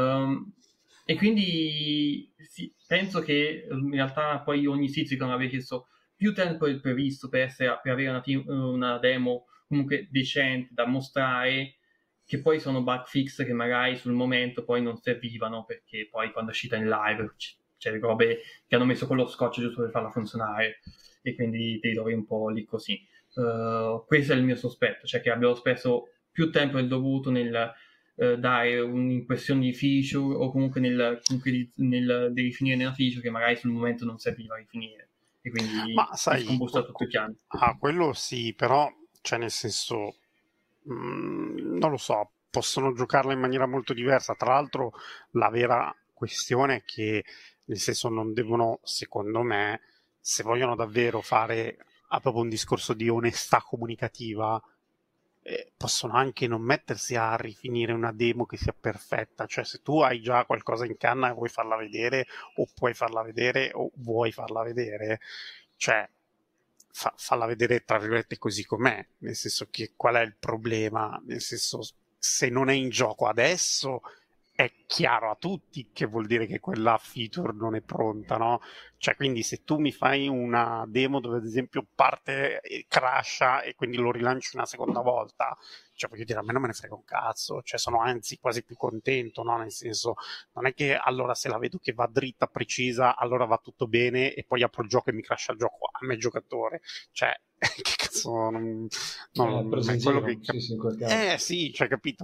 E quindi sì, penso che in realtà poi ogni sito non aveva chiesto più tempo del previsto per avere una demo comunque decente da mostrare, che poi sono bug fix che magari sul momento poi non servivano, perché poi quando è uscita in live c'è le robe che hanno messo con lo scotch giusto per farla funzionare, e quindi ti ritrovi un po' lì così. Questo è il mio sospetto, cioè che abbiamo speso più tempo del dovuto nel dare un'impressione di feature, o comunque nel rifinire nella feature che magari sul momento non serviva a rifinire, e quindi ma ti sai, scombusta tutto il piano. quello sì, però, cioè nel senso, non lo so, possono giocarla in maniera molto diversa. Tra l'altro, la vera questione è che, nel senso, non devono, secondo me, se vogliono davvero fare proprio un discorso di onestà comunicativa, possono anche non mettersi a rifinire una demo che sia perfetta. Cioè, se tu hai già qualcosa in canna e vuoi farla vedere, o puoi farla vedere, o vuoi farla vedere, cioè, falla vedere tra virgolette così com'è, nel senso che qual è il problema? Nel senso, se non è in gioco adesso, è chiaro a tutti che vuol dire che quella feature non è pronta, no? Cioè, quindi se tu mi fai una demo dove ad esempio parte e crasha e quindi lo rilanci una seconda volta, cioè voglio dire, a me non me ne frega un cazzo, cioè sono anzi quasi più contento, no? Nel senso, non è che allora se la vedo che va dritta, precisa, allora va tutto bene e poi apro il gioco e mi crasha il gioco a me giocatore, cioè che cazzo, Presa è in quello che... giro, sì, sì, in quel caso. Sì, cioè capito,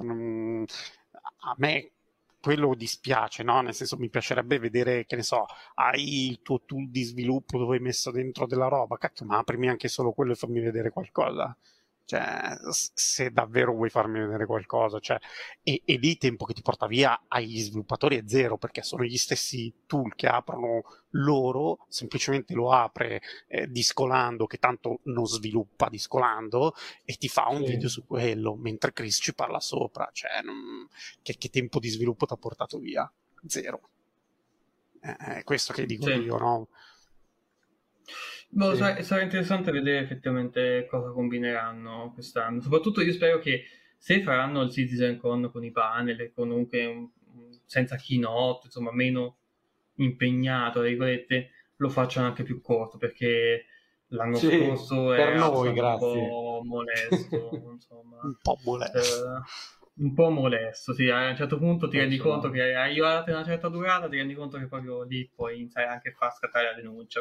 a me quello dispiace, no? Nel senso mi piacerebbe vedere, che ne so, hai il tuo tool di sviluppo dove hai messo dentro della roba, cacchio, ma aprimi anche solo quello e fammi vedere qualcosa. Cioè, se davvero vuoi farmi vedere qualcosa, cioè, e lì il tempo che ti porta via agli sviluppatori è zero, perché sono gli stessi tool che aprono loro, semplicemente lo apre discolando, che tanto non sviluppa discolando, e ti fa un video Sì, su quello, mentre Chris ci parla sopra, cioè, che tempo di sviluppo ti ha portato via? Zero. È questo che dico Sì. io, no? Boh, sì. sarà interessante vedere effettivamente cosa combineranno quest'anno. Soprattutto io spero che se faranno il CitizenCon con i panel e comunque senza keynote, insomma meno impegnato, tra virgolette, lo facciano anche più corto, perché l'anno Sì, scorso per era noi, stato un grazie. po' molesto, insomma. Un po' molesto. Un po' molesto, sì, a un certo punto ti rendi conto Personale. che arrivate a una certa durata, ti rendi conto che proprio lì poi iniziare anche a far scattare la denuncia.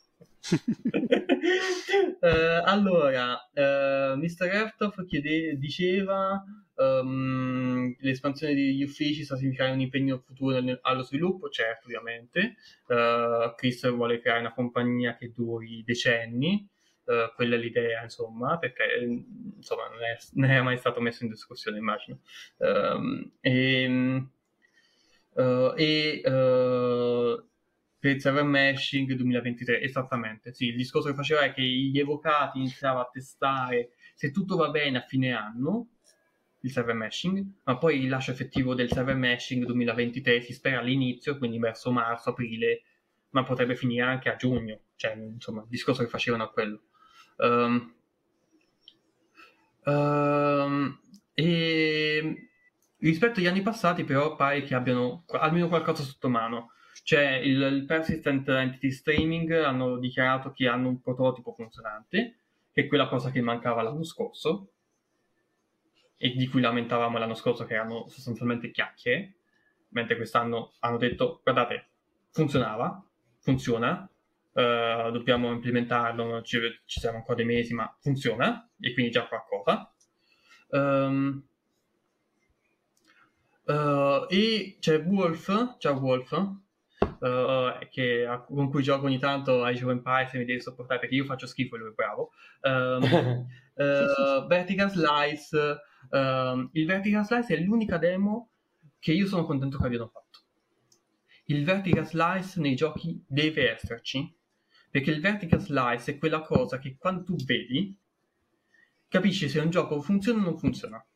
Allora, Mr. Ertov diceva l'espansione degli uffici sta a significare un impegno futuro allo sviluppo, certo, ovviamente. Chris vuole creare una compagnia che duri decenni, quella è l'idea, insomma, perché insomma non è mai stato messo in discussione, immagino. E per il server meshing 2023, esattamente, sì, il discorso che faceva è che gli evocati iniziava a testare se tutto va bene a fine anno, il server meshing, ma poi il rilascio effettivo del server meshing 2023 si spera all'inizio, quindi verso marzo, aprile, ma potrebbe finire anche a giugno, cioè insomma il discorso che facevano a quello. E rispetto agli anni passati però pare che abbiano almeno qualcosa sotto mano, cioè il Persistent Entity Streaming hanno dichiarato che hanno un prototipo funzionante, che è quella cosa che mancava l'anno scorso e di cui lamentavamo l'anno scorso, che erano sostanzialmente chiacchiere, mentre quest'anno hanno detto guardate, funziona, dobbiamo implementarlo, ci siamo ancora dei mesi, ma funziona, e quindi già qualcosa. E c'è Wolf, ciao Wolf, con cui gioco ogni tanto a Age of Empires e mi devi sopportare perché io faccio schifo e lui è bravo. Vertical Slice, il Vertical Slice è l'unica demo che io sono contento che abbiano fatto. Il Vertical Slice nei giochi deve esserci, perché il Vertical Slice è quella cosa che quando tu vedi capisci se un gioco funziona o non funziona.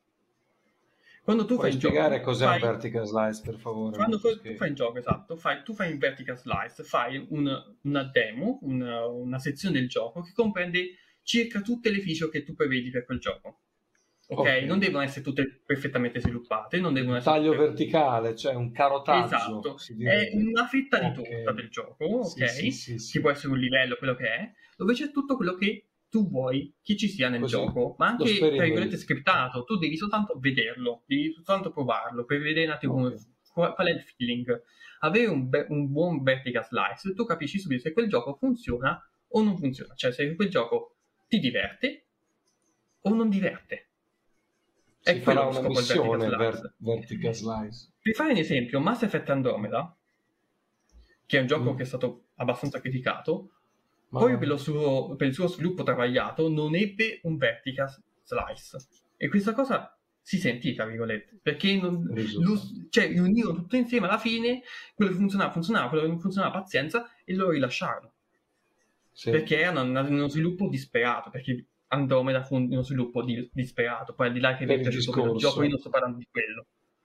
Quando tu Puoi fai spiegare il gioco, cos'è un vertical slice, per favore? quando tu fai un gioco, esatto, tu fai un vertical slice, fai una demo, una sezione del gioco che comprende circa tutte le feature che tu prevedi per quel gioco. Ok? Non devono essere tutte perfettamente sviluppate, non devono Un essere taglio tutte... verticale, cioè un carotaggio. Esatto, Si è direbbe. una fetta di Ok. torta del gioco, ok? Sì. Che può essere un livello, quello che è, dove c'è tutto quello che tu vuoi che ci sia nel Così gioco, ma lo anche, tra virgolette, sperimenti. scriptato. Tu devi soltanto vederlo, devi soltanto provarlo, per vedere un attimo Ok. qual è il feeling. Avere un buon vertical slice, tu capisci subito se quel gioco funziona o non funziona, cioè se quel gioco ti diverte o non diverte. Si È quello farà lo una scopo del vertical missione slice. vertical slice. Per fare un esempio, Mass Effect Andromeda, che è un gioco che è Mm. stato abbastanza criticato, Ma proprio per il suo sviluppo travagliato, non ebbe un vertical slice. E questa cosa si sentì, tra virgolette, perché cioè, riunivano tutto insieme alla fine, quello che funzionava, quello che non funzionava, pazienza, e lo rilasciarono. sì. Perché erano uno sviluppo disperato, perché Andromeda fu uno sviluppo disperato. Poi al di là che mi Per è il piaciuto meno il gioco, io discorso. non sto parlando di quello.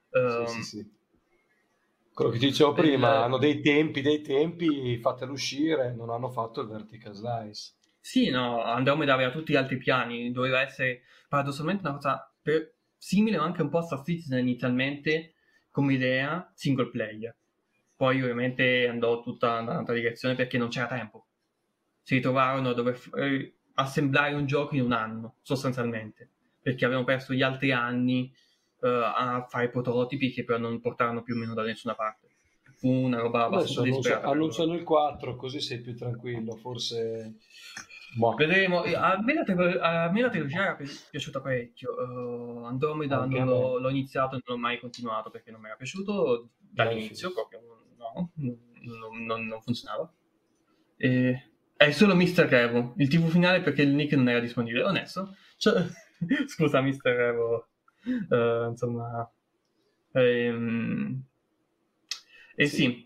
Sì. Quello che ti dicevo prima, il- hanno dei tempi, fatelo uscire, non hanno fatto il vertical slice. Sì, no, Andromeda aveva tutti gli altri piani, doveva essere paradossalmente una cosa simile o anche un po' a Star Citizen inizialmente come idea single player. Poi ovviamente andò tutta in un'altra direzione perché non c'era tempo. Si ritrovarono a dover assemblare un gioco in un anno, sostanzialmente, perché avevano perso gli altri anni a fare prototipi che però non portarono più o meno da nessuna parte. Fu una roba abbastanza Adesso disperata per loro. annunciano il 4, così sei più tranquillo, forse... Boh, Vedremo. A me la trilogia era piaciuta parecchio. Andromeda anche a me. l'ho iniziato e non l'ho mai continuato perché non mi era piaciuto Mai dall'inizio, finito. proprio no, non funzionava. È solo Mr. Evo, il TV finale perché il nick non era disponibile. Onesto. Cioè, scusa, Mr. Evo. Insomma. Ehm, Sì.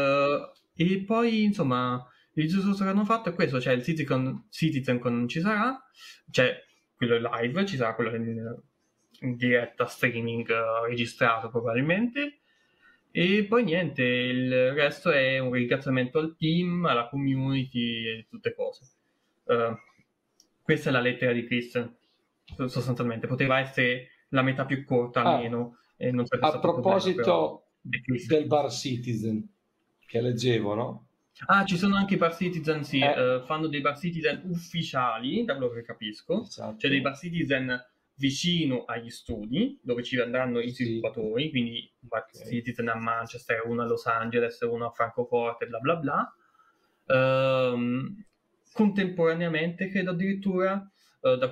e poi insomma il discorso che hanno fatto è questo, cioè il CitizenCon non ci sarà, cioè quello live, ci sarà quello in diretta streaming registrato probabilmente, e poi niente, il resto è un ringraziamento al team, alla community e tutte cose. Eh, Questa è la lettera di Chris, sostanzialmente, poteva essere la metà più corta Ah, almeno e non sarebbe a stato un problema, però proposito è Chris. del Bar Citizen, che leggevo, no? Ah, ci sono anche i bar citizen, sì, Eh, fanno dei bar citizen ufficiali, da quello che capisco, cioè dei esatto. bar citizen vicino agli studi, dove ci andranno i Sì, sviluppatori, quindi un bar ok. citizen a Manchester, uno a Los Angeles, uno a Francoforte, bla bla bla. Contemporaneamente, credo addirittura, da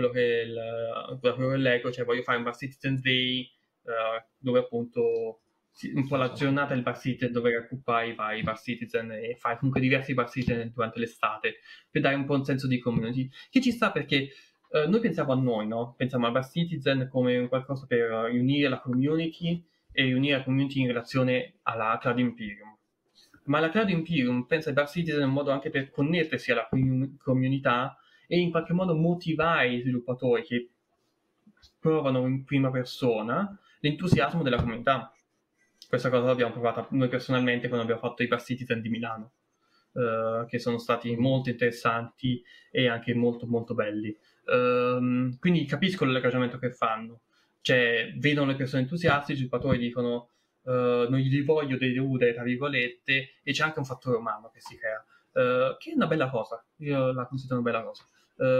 quello che leggo, cioè voglio fare un bar citizen day, dove appunto un po' la giornata del Bar Citizen dove raccoppare i vari Bar Citizen e fai comunque diversi Bar Citizen durante l'estate per dare un po' un senso di community, che ci sta perché noi pensiamo a noi, no? Pensiamo al Bar Citizen come un qualcosa per riunire la community e riunire la community in relazione alla Cloud Imperium. Ma la Cloud Imperium pensa ai Bar Citizen in un modo anche per connettersi alla comunità e in qualche modo motivare gli sviluppatori che provano in prima persona l'entusiasmo della comunità. Questa cosa l'abbiamo provata noi personalmente quando abbiamo fatto i Bar Citizen di Milano, che sono stati molto interessanti e anche molto molto belli. Quindi capisco il ragionamento che fanno, cioè vedono le persone entusiaste, i sviluppatori dicono non gli voglio deludere tra virgolette, e c'è anche un fattore umano che si crea, che è una bella cosa, io la considero una bella cosa.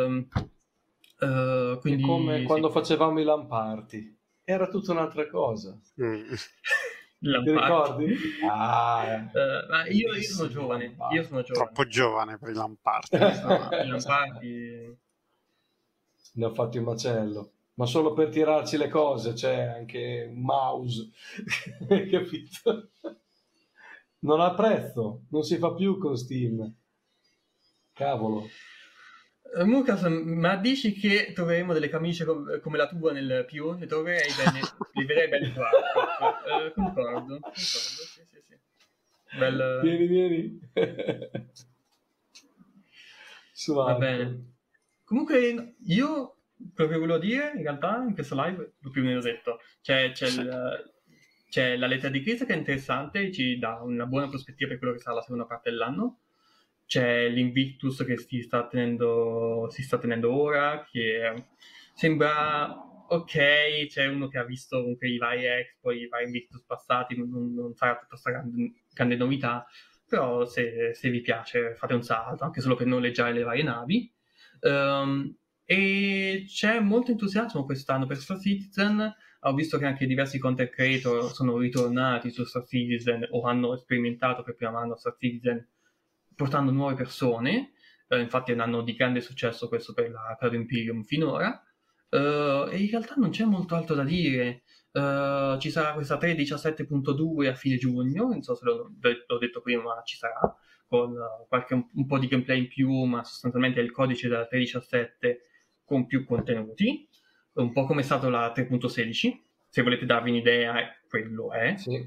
Quindi, è come quando sì. facevamo i LAN party, era tutta un'altra cosa. Ti ricordi? Ma io sono giovane, Troppo giovane per i LAN party. I LAN party ne ho fatto un macello, ma solo per tirarci le cose, c'è anche un mouse, capito? Non ha prezzo, non si fa più con Steam, cavolo. Lucas, ma dici che troveremo delle camicie come la tua nel più? Le troverei bene, li vedrei bene qua. Concordo, sì. Vieni. Va bene. Comunque io proprio volevo dire, in realtà, in questa live, l'ho più o meno detto, c'è la lettera di Chris che è interessante, ci dà una buona prospettiva per quello che sarà la seconda parte dell'anno. C'è l'Invictus che si sta tenendo ora, che sembra ok, c'è uno che ha visto comunque i vari Expo, i vari Invictus passati, non sarà tutta questa grande novità, però se vi piace fate un salto, anche solo per noleggiare le varie navi. E c'è molto entusiasmo quest'anno per Star Citizen. Ho visto che anche diversi content creator sono ritornati su Star Citizen o hanno sperimentato per prima mano Star Citizen portando nuove persone. Infatti è un anno di grande successo questo per la Cloud Imperium finora. E in realtà non c'è molto altro da dire. Ci sarà questa 3.17.2 a fine giugno, non so se l'ho detto prima, ma ci sarà, con un po' di gameplay in più, ma sostanzialmente è il codice della 3.17 con più contenuti, un po' come è stato la 3.16, se volete darvi un'idea, quello è. Sì.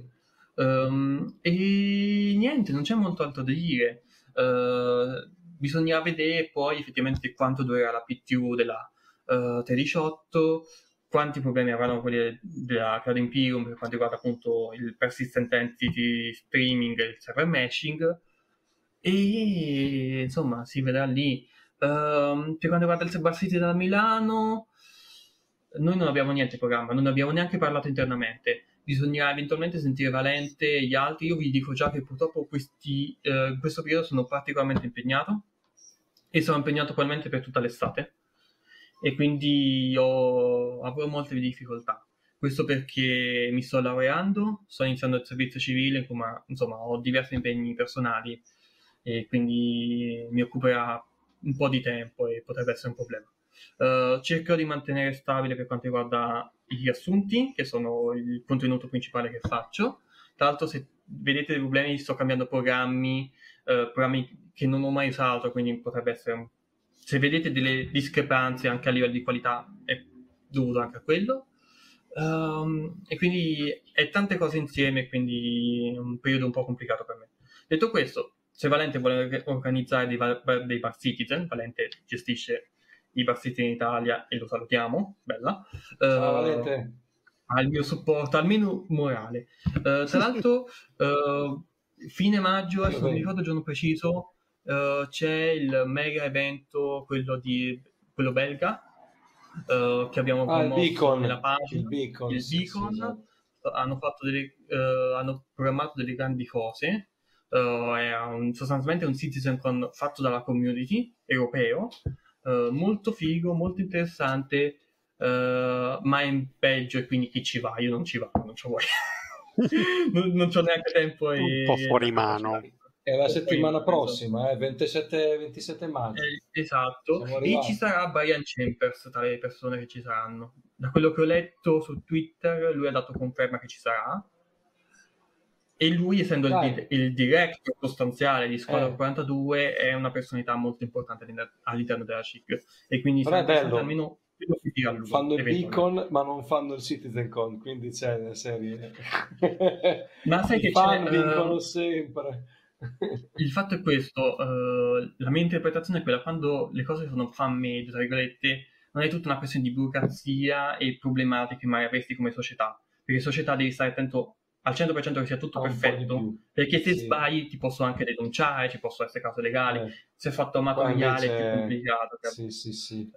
E niente, non c'è molto altro da dire. Bisogna vedere poi effettivamente quanto durerà la PTU della 3.18, quanti problemi avranno quelli della Cloud Imperium per quanto riguarda appunto il persistent entity streaming e il server meshing, e insomma si vedrà lì. Per quanto riguarda il Bar City da Milano, noi non abbiamo niente in programma, non abbiamo neanche parlato internamente. Bisognerà eventualmente sentire Valente e gli altri. Io vi dico già che purtroppo in questo periodo sono particolarmente impegnato e sono impegnato probabilmente per tutta l'estate, e quindi avrò molte difficoltà. Questo perché mi sto laureando, sto iniziando il servizio civile, ma insomma ho diversi impegni personali e quindi mi occuperà un po' di tempo e potrebbe essere un problema. Cercherò di mantenere stabile per quanto riguarda i riassunti, che sono il contenuto principale che faccio. Tra l'altro, se vedete dei problemi, sto cambiando programmi che non ho mai usato, quindi potrebbe essere se vedete delle discrepanze anche a livello di qualità è dovuto anche a quello. E quindi è tante cose insieme, quindi è un periodo un po' complicato per me. Detto questo, se Valente vuole organizzare dei Bar Citizen, Valente gestisce i Bar Citizen in Italia e lo salutiamo, bella. Ciao Valente. Ha il mio supporto, almeno morale. Tra l'altro, fine maggio, adesso non mi ricordo il giorno preciso, c'è il mega evento, quello belga, che abbiamo promosso nella pagina. Il Beacon. Sì, esatto. Hanno programmato delle grandi cose. È sostanzialmente un CitizenCon fatto dalla community europeo, molto figo, molto interessante, ma è in Belgio e quindi chi ci va? Io non ci vado, non ci vuoi. non c'ho neanche tempo un po' fuori mano. È la settimana prossima, 27 maggio. Esatto, e ci sarà Brian Chambers tra le persone che ci saranno. Da quello che ho letto su Twitter, lui ha dato conferma che ci sarà. E lui, essendo Dai, il director sostanziale di Squadron eh, 42, è una personalità molto importante all'interno della CIG. E quindi però sarà è interessante bello. almeno che lo si tira a lui, Fanno il eventualmente. beacon, ma non fanno il CitizenCon, quindi c'è la serie. Ma sai I che c'è... fan vincono sempre. il fatto è questo, la mia interpretazione è quella, quando le cose sono fan-made, tra virgolette, non è tutta una questione di burocrazia e problematiche che mai avresti come società, perché società devi stare attento al 100% che sia tutto Ha un po' di perfetto, più. perché se Sì, sbagli ti possono anche denunciare, ci possono essere cause legali, eh. se è fatto Qua amatoriale è più invece, complicato, sì, sì, sì.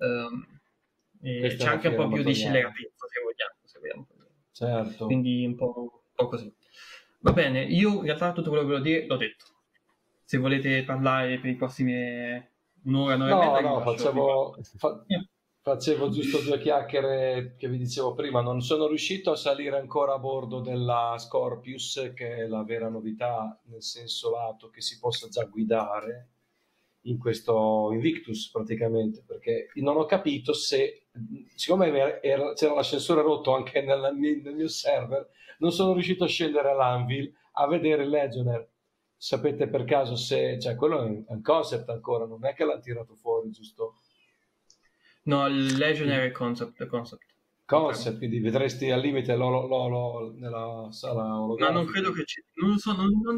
e Questa è c'è una anche un fiera po' più di amatoriale. scelleratezza, se vogliamo, se vogliamo. Certo. Quindi un po' così. Va bene, io in realtà tutto quello che volevo dire l'ho detto. Se volete parlare per i prossimi un'ora, un'ora e No, mezza, vi no, lascio, vi parlo. facevo giusto due chiacchiere che vi dicevo prima. Non sono riuscito a salire ancora a bordo della Scorpius, che è la vera novità, nel senso lato che si possa già guidare in questo Invictus praticamente, perché non ho capito se, siccome c'era l'ascensore rotto anche nel mio server, non sono riuscito a scendere all'Anvil a vedere il Legionnaire. Sapete per caso se, cioè quello è un concept ancora, non è che l'hanno tirato fuori, giusto? No, il Il Legionary Concept, confermo. concept, quindi vedresti al limite nella sala Ma non credo olografica. che ci... Non lo so,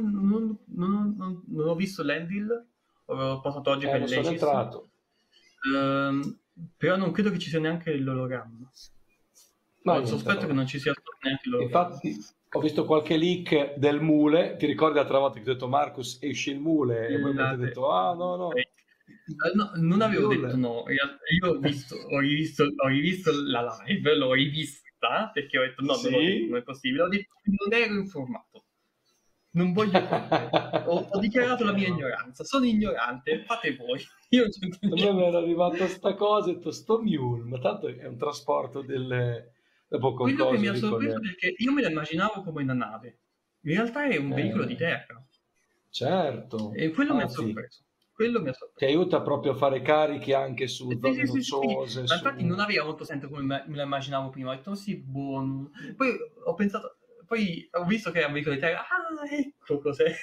non ho visto l'Endil, ho passato oggi per Non sono l'Aegis, entrato. però non credo che ci sia neanche l'ologramma. Ma Ho il niente, sospetto che allora. non ci sia neanche l'ologramma. Infatti, ho visto qualche leak del Mule. Ti ricordi l'altra volta che ho detto Marcus esce il Mule e voi mi avete detto: Ah, no, no, No, non il avevo detto Mule. no. Io ho rivisto la live, l'ho rivista perché ho detto no, non ho detto, non è Sì? possibile. Ho detto non ero informato, non voglio credere. Ho dichiarato la mia ignoranza, sono ignorante, fate voi. Io non c'entro A me mi era niente. arrivata sta cosa e ho detto: Sto Mule, ma tanto è un trasporto dopo con Quello che mi coso ha lì sorpreso è che io me la immaginavo come una nave, in realtà è un veicolo di Eh, terra certo, e quello mi ha infatti. sorpreso. Quello mi ha Ti sorpreso. aiuta proprio a fare carichi anche su Sì, zone sì, sì, sì, sì. rocciose, Ma infatti non su... aveva molto senso come me la immaginavo prima. Ho detto, "Oh, sì, buono." Poi ho pensato, poi ho visto che era un veicolo di terra. Ah, ecco cos'è.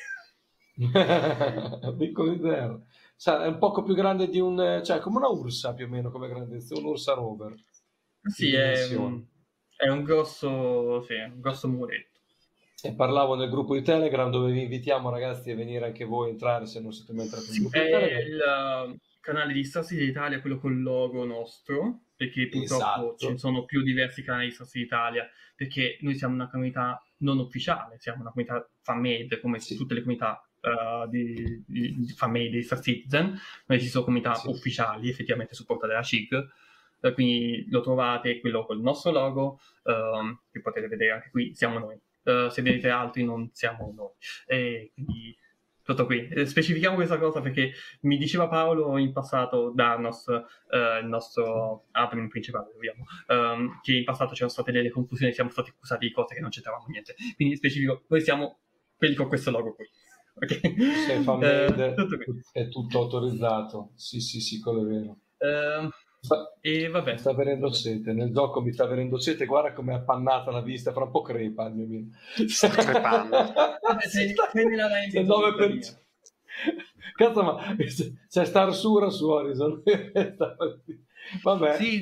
Piccolo di terra. Sa, è un poco più grande di un... cioè come una ursa più o meno come grandezza, un'ursa rover di Sì, dimensioni. sì, un grosso muretto. E parlavo nel gruppo di Telegram dove vi invitiamo ragazzi a venire anche voi a entrare se non siete mai entrati nel Sì, gruppo è di Telegram. il canale di Star City Italia, quello col logo nostro, perché purtroppo ci Esatto. sono più diversi canali di Star City Italia, perché noi siamo una comunità non ufficiale, siamo una comunità fan-made, come Sì, tutte le comunità di fan-made di Star Citizen. Noi esistono comunità sì. ufficiali, effettivamente supportate dalla CIG, quindi lo trovate, quello col nostro logo, che potete vedere anche qui, siamo noi. Se vedete altri non siamo noi. E quindi tutto qui. Specifichiamo questa cosa perché mi diceva Paolo in passato, Darnos, il nostro admin principale, vediamo, che in passato c'erano state delle confusioni, siamo stati accusati di cose che non c'entravamo niente. Quindi specifico, noi siamo quelli con questo logo qui. Ok? Se fa made Tutto qui. è tutto autorizzato. Sì, sì, sì, quello è vero. Eh, Sta- e Mi vabbè, sta venendo vabbè. sete, nel gioco mi sta venendo sete, guarda com'è appannata la vista, fra un po' crepa il mio Milan. Sta crepando. Vabbè, sei nella C'è il rendita tutta mia. 9%. Cazzo, ma c'è Star Sura su Horizon. Vabbè, Sì,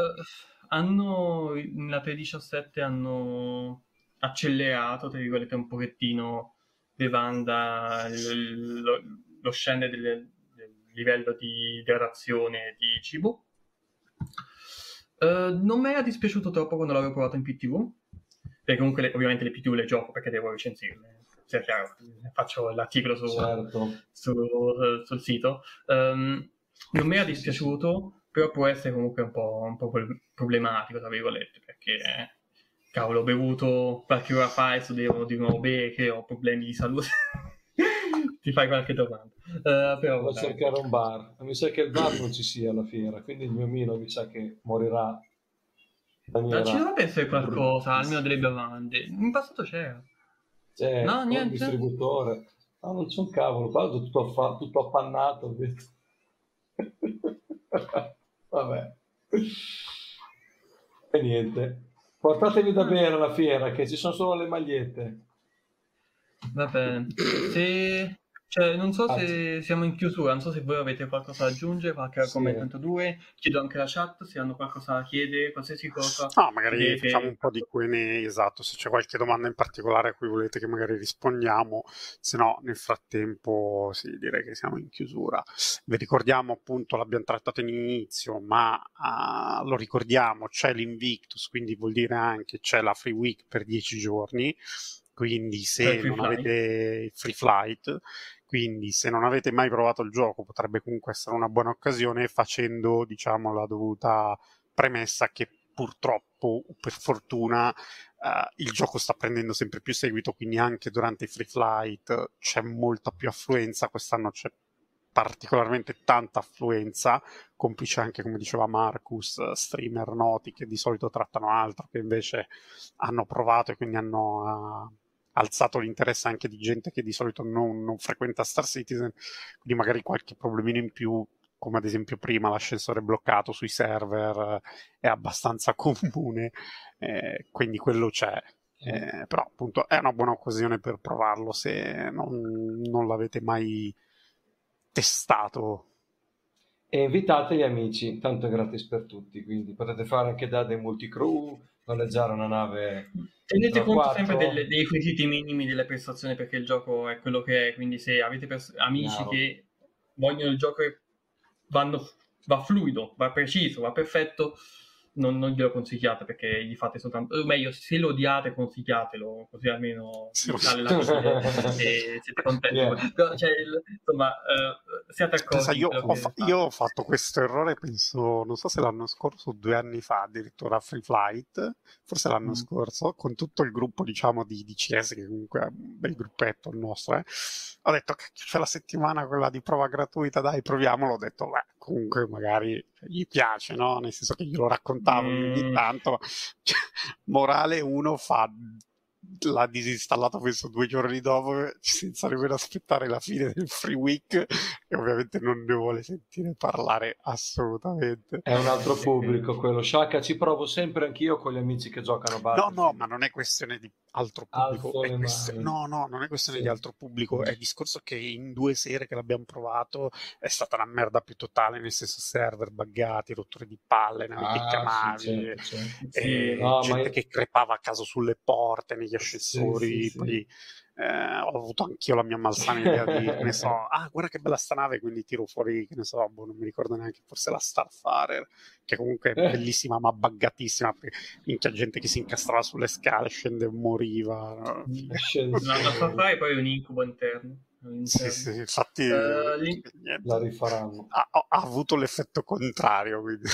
nella 3.17 hanno accelerato, tra virgolette, un pochettino bevanda, lo scendere del livello di idratazione e di cibo. Non mi era dispiaciuto troppo quando l'avevo provato in PTV, perché comunque ovviamente le PTV le gioco perché devo recensirle, sia chiaro, faccio l'articolo certo. sul sito. Non mi era Sì, sì, sì. dispiaciuto, però può essere comunque un po' problematico, tra virgolette, perché cavolo, ho bevuto qualche ora fa e adesso devo di nuovo bere che ho problemi di salute. Ti fai qualche domanda. Però Devo vabbè. cercare un bar. Mi sa che il bar non ci sia alla fiera, quindi il mio Milo mi sa che morirà in Ci maniera dovrebbe essere qualcosa, almeno delle bruttissima. bevande. In passato c'era. C'è No, un niente? distributore. Ah, non c'è un cavolo, qua è tutto, tutto appannato. Ho detto. Vabbè. E niente. Portatevi da Ah. bere alla fiera, che ci sono solo le magliette. Va bene. Cioè, non so Anzi, se siamo in chiusura, non so se voi avete qualcosa da aggiungere, qualche sì. argomento due. Chiedo anche alla chat se hanno qualcosa da chiedere, qualsiasi cosa No, magari facciamo chiedete. un po' di Q&A, esatto, se c'è qualche domanda in particolare a cui volete che magari rispondiamo, se no nel frattempo sì, direi che siamo in chiusura. Vi ricordiamo appunto, l'abbiamo trattato in ma lo ricordiamo, c'è l'Invictus, quindi vuol dire anche c'è la Free Week per 10 giorni, quindi Per se Free non Fly. avete Free Flight, quindi se non avete mai provato il gioco potrebbe comunque essere una buona occasione facendo, diciamo, la dovuta premessa che purtroppo o per fortuna il gioco sta prendendo sempre più seguito, quindi anche durante i free flight c'è molta più affluenza, quest'anno c'è particolarmente tanta affluenza, complice anche, come diceva Marcus, streamer noti che di solito trattano altro, che invece hanno provato e quindi hanno alzato l'interesse anche di gente che di solito non frequenta Star Citizen, quindi magari qualche problemino in più, come ad esempio prima l'ascensore bloccato sui server è abbastanza comune, quindi quello c'è. Però appunto è una buona occasione per provarlo se non l'avete mai testato. E invitate gli amici, tanto è gratis per tutti, quindi potete fare anche da dei multicrew, noleggiare una nave Tenete da conto sempre 4, dei requisiti minimi delle prestazioni perché il gioco è quello che è, quindi se avete amici chiaro. che vogliono il gioco e va fluido, va preciso, va perfetto, non glielo consigliate perché gli fate soltanto... O meglio, se lo odiate consigliatelo, così almeno Se vi lo- sale la bile e siete contenti. Yeah. Però, cioè, insomma, siate Pensa, accorti di quello che io fate. ho fatto questo errore, penso, non so se l'anno scorso o 2 anni fa, addirittura a Free Flight, forse l'anno Mm. scorso, con tutto il gruppo, diciamo, di CS, che comunque è un bel gruppetto il nostro, ho detto, cacchio, c'è la settimana quella di prova gratuita, dai, proviamolo, ho detto, beh, comunque magari gli piace, no? Nel senso che glielo raccontavo io ogni Mm. tanto, morale uno fa... L'ha disinstallato penso 2 giorni dopo senza nemmeno aspettare la fine del free week e ovviamente non ne vuole sentire parlare assolutamente. È un altro Ok. pubblico quello. Shaka, ci provo sempre anch'io con gli amici che giocano a No, ma Battlefield. non è questione di altro pubblico, Alzo le mani. no, no, non è questione di Sì. altro pubblico, è il discorso che in 2 sere che l'abbiamo provato è stata una merda più totale, nel senso server buggati, rotture di palle, navi che Ah, sì, chiamavi, certo, certo. Sì, No, ma gente che crepava a caso sulle porte, negli sì, sì, ascensori, sì. poi ho avuto anch'io la mia malsana idea di, che ne so, ah, guarda che bella sta nave, quindi tiro fuori, che ne so, boh, non mi ricordo neanche, forse la Starfarer, che comunque è bellissima ma buggatissima, perché minchia gente che si incastrava sulle scale, scende e moriva. No? La Ascensori. Safari poi è un incubo interno. Sì, all'interno. sì, infatti La niente, rifaranno. ha avuto l'effetto contrario, quindi.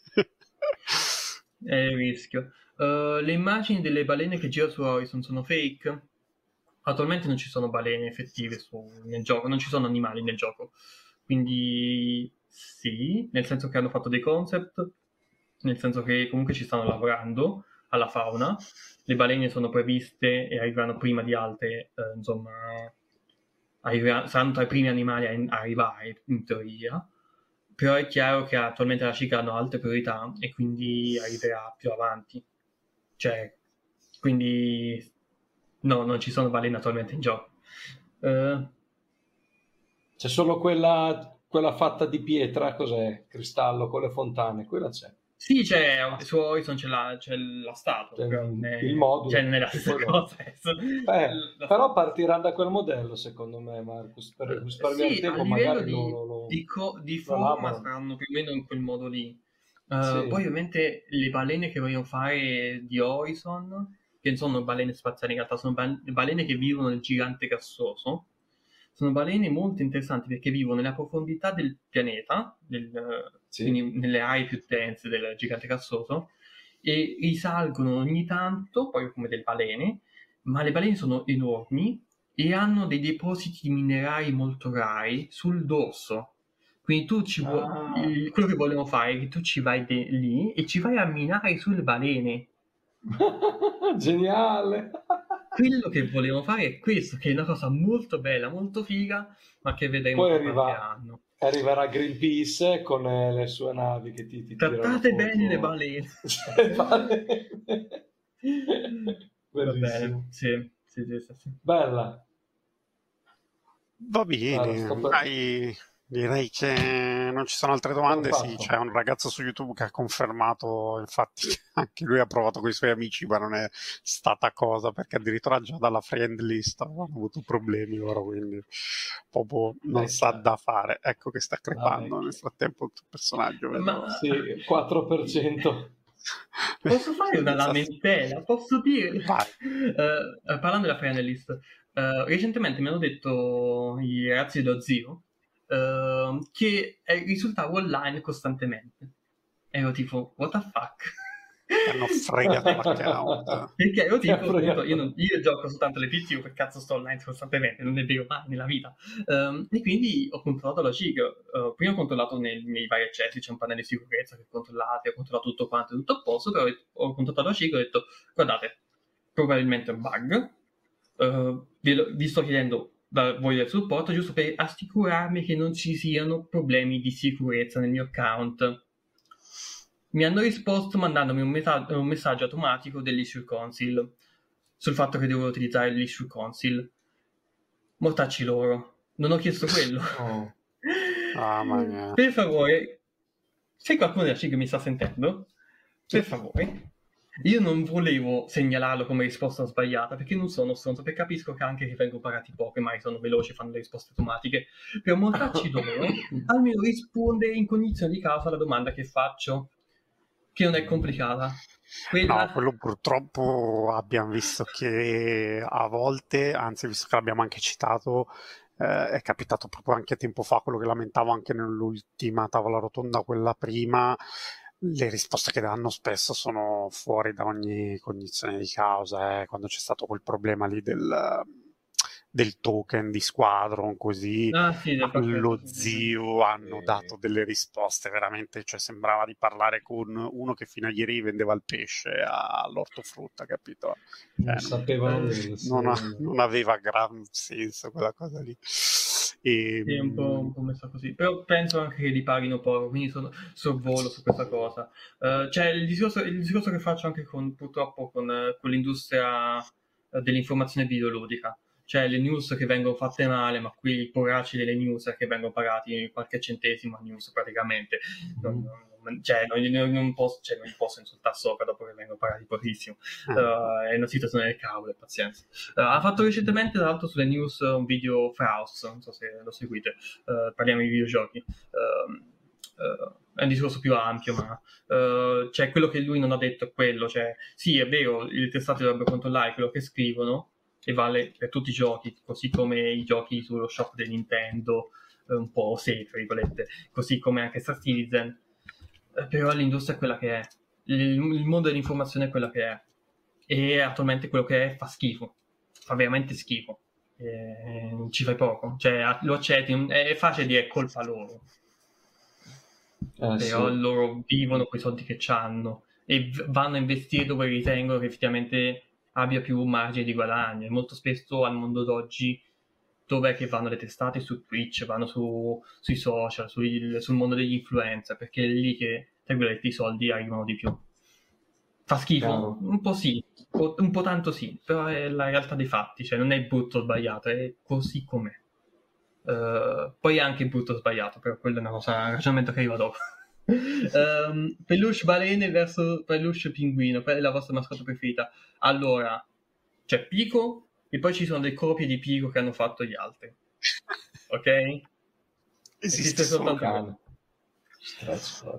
È il rischio. Le immagini delle balene che girano su Horizon sono fake? Attualmente non ci sono balene effettive nel gioco, non ci sono animali nel gioco. Quindi sì, nel senso che hanno fatto dei concept, nel senso che comunque ci stanno lavorando alla fauna. Le balene sono previste e arriveranno prima di altre, insomma, saranno tra i primi animali a arrivare in teoria, però è chiaro che attualmente la cicla hanno altre priorità e quindi arriverà più avanti. Cioè, quindi no, non ci sono balene attualmente in gioco. Eh, C'è solo quella fatta di pietra, cos'è? Cristallo con le fontane, quella c'è. sì, c'è, Basta. su Horizon c'è la statua, C'è però non il è, cioè, modulo non è la e stessa poi dopo. cosa. Però partiranno da quel modello, secondo me, Marcus, per risparmiare Sì, a tempo livello magari di lo forma elaborano. saranno più o meno in quel modo lì. Poi Sì. ovviamente le balene che vogliono fare di Horizon, che non sono balene spaziali in realtà, sono balene che vivono nel gigante gassoso. Sono balene molto interessanti perché vivono nella profondità del pianeta, Sì. quindi nelle aree più dense del gigante gassoso, e risalgono ogni tanto, poi come delle balene, ma le balene sono enormi e hanno dei depositi di minerali molto rari sul dorso. Quindi Ah. quello che volevo fare è che tu ci vai lì e ci vai a minare sulle balene. Geniale. Quello che volevo fare è questo, che è una cosa molto bella, molto figa, ma che vedremo Poi tra qualche anno. arriverà Greenpeace con le sue navi che ti tirano Trattate bene le fuoco. balene. Va bene, Bellissimo. sì, sì, sì, sì, sì. Bella. Va bene, Guarda, direi che non ci sono altre domande. Sì, fatto. c'è un ragazzo su YouTube che ha confermato, infatti, che anche lui ha provato con i suoi amici, ma non è stata cosa, perché addirittura già dalla friend list hanno avuto problemi loro, quindi proprio non sa Vecchia, da fare. Ecco che sta la crepando nel vecchia. frattempo il tuo personaggio, Ma vedo. Sì, 4%. posso fare una lamentela? Posso dire? Vai. Parlando della Friendlist, recentemente mi hanno detto i ragazzi dello zio che risultavo online costantemente. E ero tipo, what the fuck? Ti hanno fregato l'account. Perché ero Ti ha tipo, appunto, fregato. io gioco soltanto alle PC, io per cazzo sto online costantemente, non è vero mai nella vita. E quindi ho controllato la CIG. Prima ho controllato nei vari accessi, c'è un pannello di sicurezza che controllate, ho controllato tutto quanto, tutto a posto, però ho controllato la CIG e ho detto, guardate, probabilmente è un bug, vi sto chiedendo da voi del supporto giusto per assicurarmi che non ci siano problemi di sicurezza nel mio account. Mi hanno risposto mandandomi un messaggio automatico dell'Issue Council sul fatto che devo utilizzare l'Issue Council. Mortacci loro. Non ho chiesto quello. Oh. Ah, ma Per favore, se qualcuno della CIG mi sta sentendo, per favore, io non volevo segnalarlo come risposta sbagliata, perché non sono stronzo, perché capisco che anche che vengono pagati poco e mai sono veloci, fanno le risposte automatiche. Per mortacci loro, almeno rispondere in cognizione di causa alla domanda che faccio, che non è complicata. No, Quella... quello purtroppo abbiamo visto che a volte, anzi visto che l'abbiamo anche citato, è capitato proprio anche tempo fa, quello che lamentavo anche nell'ultima tavola rotonda, quella prima, le risposte che danno spesso sono fuori da ogni cognizione di causa, quando c'è stato quel problema lì del token di Squadron, così Ah sì, del pacchetto. allo Sì, sì, sì. zio hanno dato delle risposte veramente, cioè sembrava di parlare con uno che fino a ieri vendeva il pesce all'ortofrutta, capito? Non Cioè, sapevano niente. non aveva gran senso quella cosa lì. E, Sì, è un po' messo così. Però penso anche che li paghino poco, quindi sorvolo su questa cosa. C'è il discorso che faccio anche purtroppo con l'industria dell'informazione videoludica. Cioè le news che vengono fatte male, ma qui i poracci delle news che vengono pagati qualche centesimo a news praticamente. Non li posso insultare sopra dopo che vengono pagati pochissimo. È una situazione del cavolo, pazienza. Ha fatto recentemente, tra l'altro, sulle news un video Faust, non so se lo seguite, parliamo di videogiochi. È un discorso più ampio, ma cioè, quello che lui non ha detto è quello, cioè, sì, è vero, le testate dovrebbero controllare quello che scrivono, e vale per tutti i giochi, così come i giochi sullo shop del Nintendo, un po' safe, tra virgolette, così come anche Star Citizen, però l'industria è quella che è, il mondo dell'informazione è quella che è, e attualmente quello che è fa schifo, fa veramente schifo, ci fai poco, cioè lo accetti, è facile dire è colpa loro, però Sì. loro vivono quei soldi che hanno e vanno a investire dove ritengono che effettivamente abbia più margine di guadagno, e molto spesso al mondo d'oggi dov'è che vanno le testate? Su Twitch, vanno sui social, sul mondo degli influencer, perché è lì che, tra virgolette, i soldi arrivano di più. Fa schifo? Chiaro. Un po' sì, un po' tanto sì, però è la realtà dei fatti, cioè non è brutto o sbagliato, è così com'è. Poi è anche brutto o sbagliato, però quello è una cosa, un ragionamento che arriva dopo. Peluche balene verso peluche pinguino, qual è la vostra mascotta preferita? Allora, c'è Pico e poi ci sono le copie di Pico che hanno fatto gli altri, ok? esiste solo soltanto Stretch.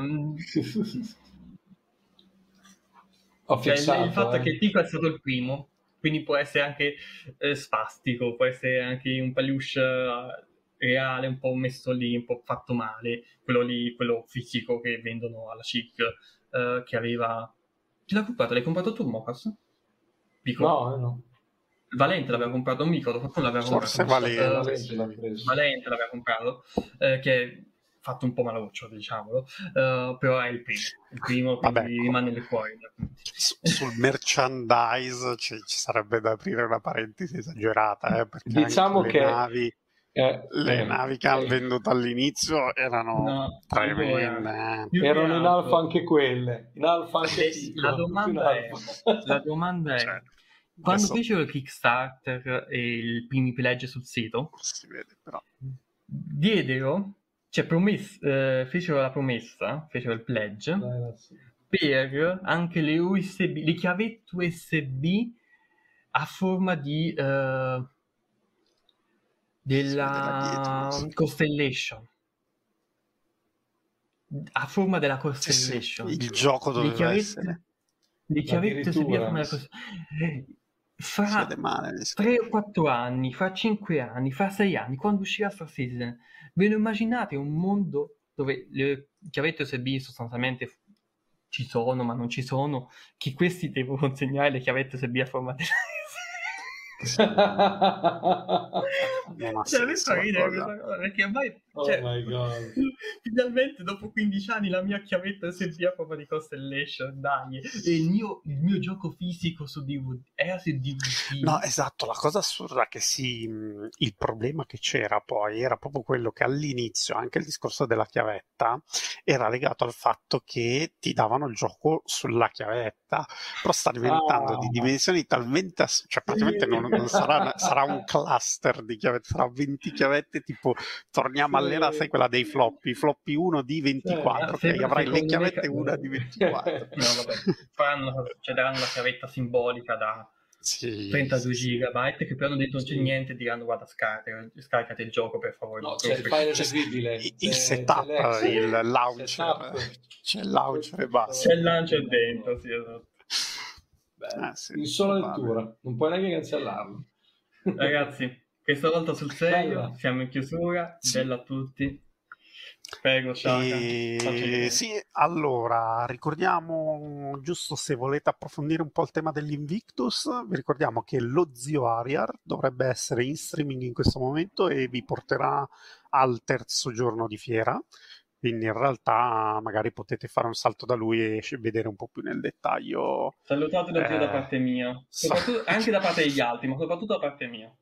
Ho cioè, il fissato, fatto è che Pico è stato il primo, quindi può essere anche spastico, può essere anche un peluche reale, un po' messo lì, un po' fatto male, quello lì, quello fisico che vendono alla CIC, che aveva... Chi l'ha comprato? L'hai comprato tu, Mocas? Pico? No, no. Valente l'aveva comprato, non mi ricordo, qualcuno l'aveva Forse comprato. Valente, Valente l'ha preso. Valente l'aveva comprato, che è fatto un po' maluccio, diciamolo, però è il primo, vabbè, quindi rimane nel cuore. sul merchandise ci sarebbe da aprire una parentesi esagerata, perché Diciamo anche che le navi che hanno venduto all'inizio erano No, tremende. allora, più che erano in alfa altro, anche quelle, in alfa anche la Pico, tutti in domanda è, alfa. la domanda è, Cioè, Quando Adesso fecero il Kickstarter e i primi pledge sul sito, si vede, però. diedero, cioè fecero la promessa, fecero il pledge Adesso. per anche le USB, le chiavette USB a forma di Si vede là della dietro. Constellation, a forma della Sì, Constellation. il gioco Le doveva essere. chiavette, le chiavette USB a Addirittura. forma della Constellation. Si vede Fra male. 3 o 4 anni, fra 5 anni, fra 6 anni, quando uscirà Star Citizen, ve lo immaginate un mondo dove le chiavette USB sostanzialmente ci sono, ma non ci sono, che questi devono consegnare le chiavette USB a forma di... Non ha Cioè, mi senso fa la ridere cosa. questa cosa, perché ormai, Oh cioè, my God. finalmente dopo 15 anni la mia chiavetta USB a forma di Constellation, dai, e il mio gioco fisico su DVD, era su DVD. No, esatto, la cosa assurda è che il problema che c'era poi era proprio quello che all'inizio anche il discorso della chiavetta era legato al fatto che ti davano il gioco sulla chiavetta, però sta diventando di dimensioni talmente cioè praticamente non sarà un cluster di chiavette, sarà 20 chiavette, tipo torniamo Sì. all'era, sai, quella dei floppy 1 di 24, ok? Sembra Avrai le secondo me chiavette una di 24. No, vabbè, daranno la chiavetta simbolica da Sì, 32 sì. gigabyte che però non dentro non c'è Sì. niente, diranno guarda scaricate il gioco per favore. No, c'è il file C'è eseguibile, il c'è setup, l'ex, il launcher, setup. c'è il launcher e basta. C'è il launcher dentro, sì, esatto. Beh, Sì, in sola probabile. lettura, non puoi neanche cancellarlo. Ragazzi, questa volta sul serio, Bella. siamo in chiusura, Sì. bella a tutti. Prego, Shaka. Sì, allora ricordiamo, giusto se volete approfondire un po' il tema dell'Invictus, vi ricordiamo che lo zio Ariar dovrebbe essere in streaming in questo momento e vi porterà al terzo giorno di fiera, quindi in realtà magari potete fare un salto da lui e vedere un po' più nel dettaglio. Salutate lo zio da parte mia, soprattutto, anche da parte degli altri, ma soprattutto da parte mia.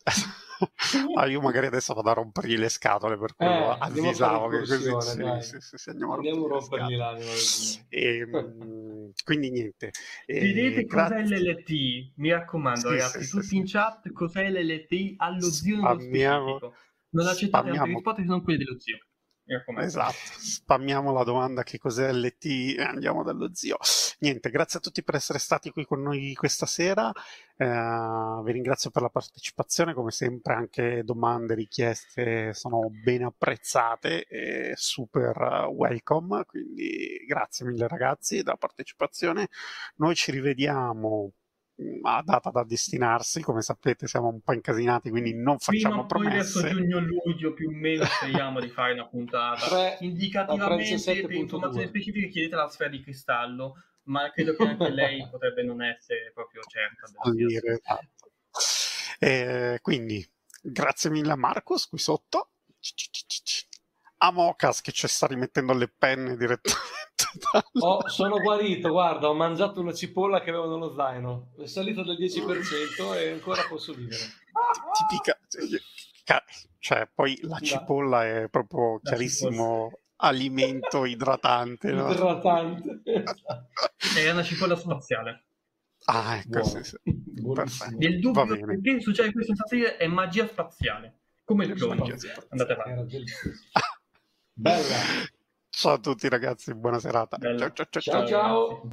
Io magari adesso vado a rompergli le scatole, per quello andiamo a avvisavo fare che così incursione, dai. sì, andiamo a Andiamo a rompergli le rompergli scatole. l'anima. Quindi niente, Vedete cos'è grazie. l'LT? Mi raccomando, Sì, ragazzi, sì, tutti sì. in chat, cos'è l'LT allo zio nello Spammiamo- specifico. Non accettate altre spammiamo- risposte se non quelle dello zio. Mi raccomando. Esatto, spammiamo la domanda che cos'è LT e andiamo dallo zio. Niente, grazie a tutti per essere stati qui con noi questa sera, vi ringrazio per la partecipazione, come sempre anche domande, richieste sono ben apprezzate e super welcome, quindi grazie mille ragazzi della partecipazione. Noi ci rivediamo a data da destinarsi, come sapete siamo un po' incasinati, quindi non facciamo Prima o poi verso promesse. giugno-luglio più o meno speriamo di fare una puntata. Tre- Indicativamente a 37.2. per informazioni specifiche chiedete alla Sfera di Cristallo, ma credo che anche lei potrebbe non essere proprio certa della Dire, esatto. Quindi grazie mille a Marcos qui sotto, a Mocas che ci sta rimettendo le penne direttamente Sono guarito, guarda, ho mangiato una cipolla che avevo nello zaino, è salito del 10% e ancora posso vivere. tipica, cioè poi la cipolla è proprio chiarissimo alimento idratante, no? Idratante. È una cipolla spaziale. Ah, ecco, Buono. sì. Buonissimo. Nel Va dubbio, bene. perché succede questo in stasera è magia spaziale. Come il Che clone. spaziale. Andate avanti. Era delizioso. Bella. Ciao a tutti ragazzi, buona serata. Bella. Ciao. Ciao ciao.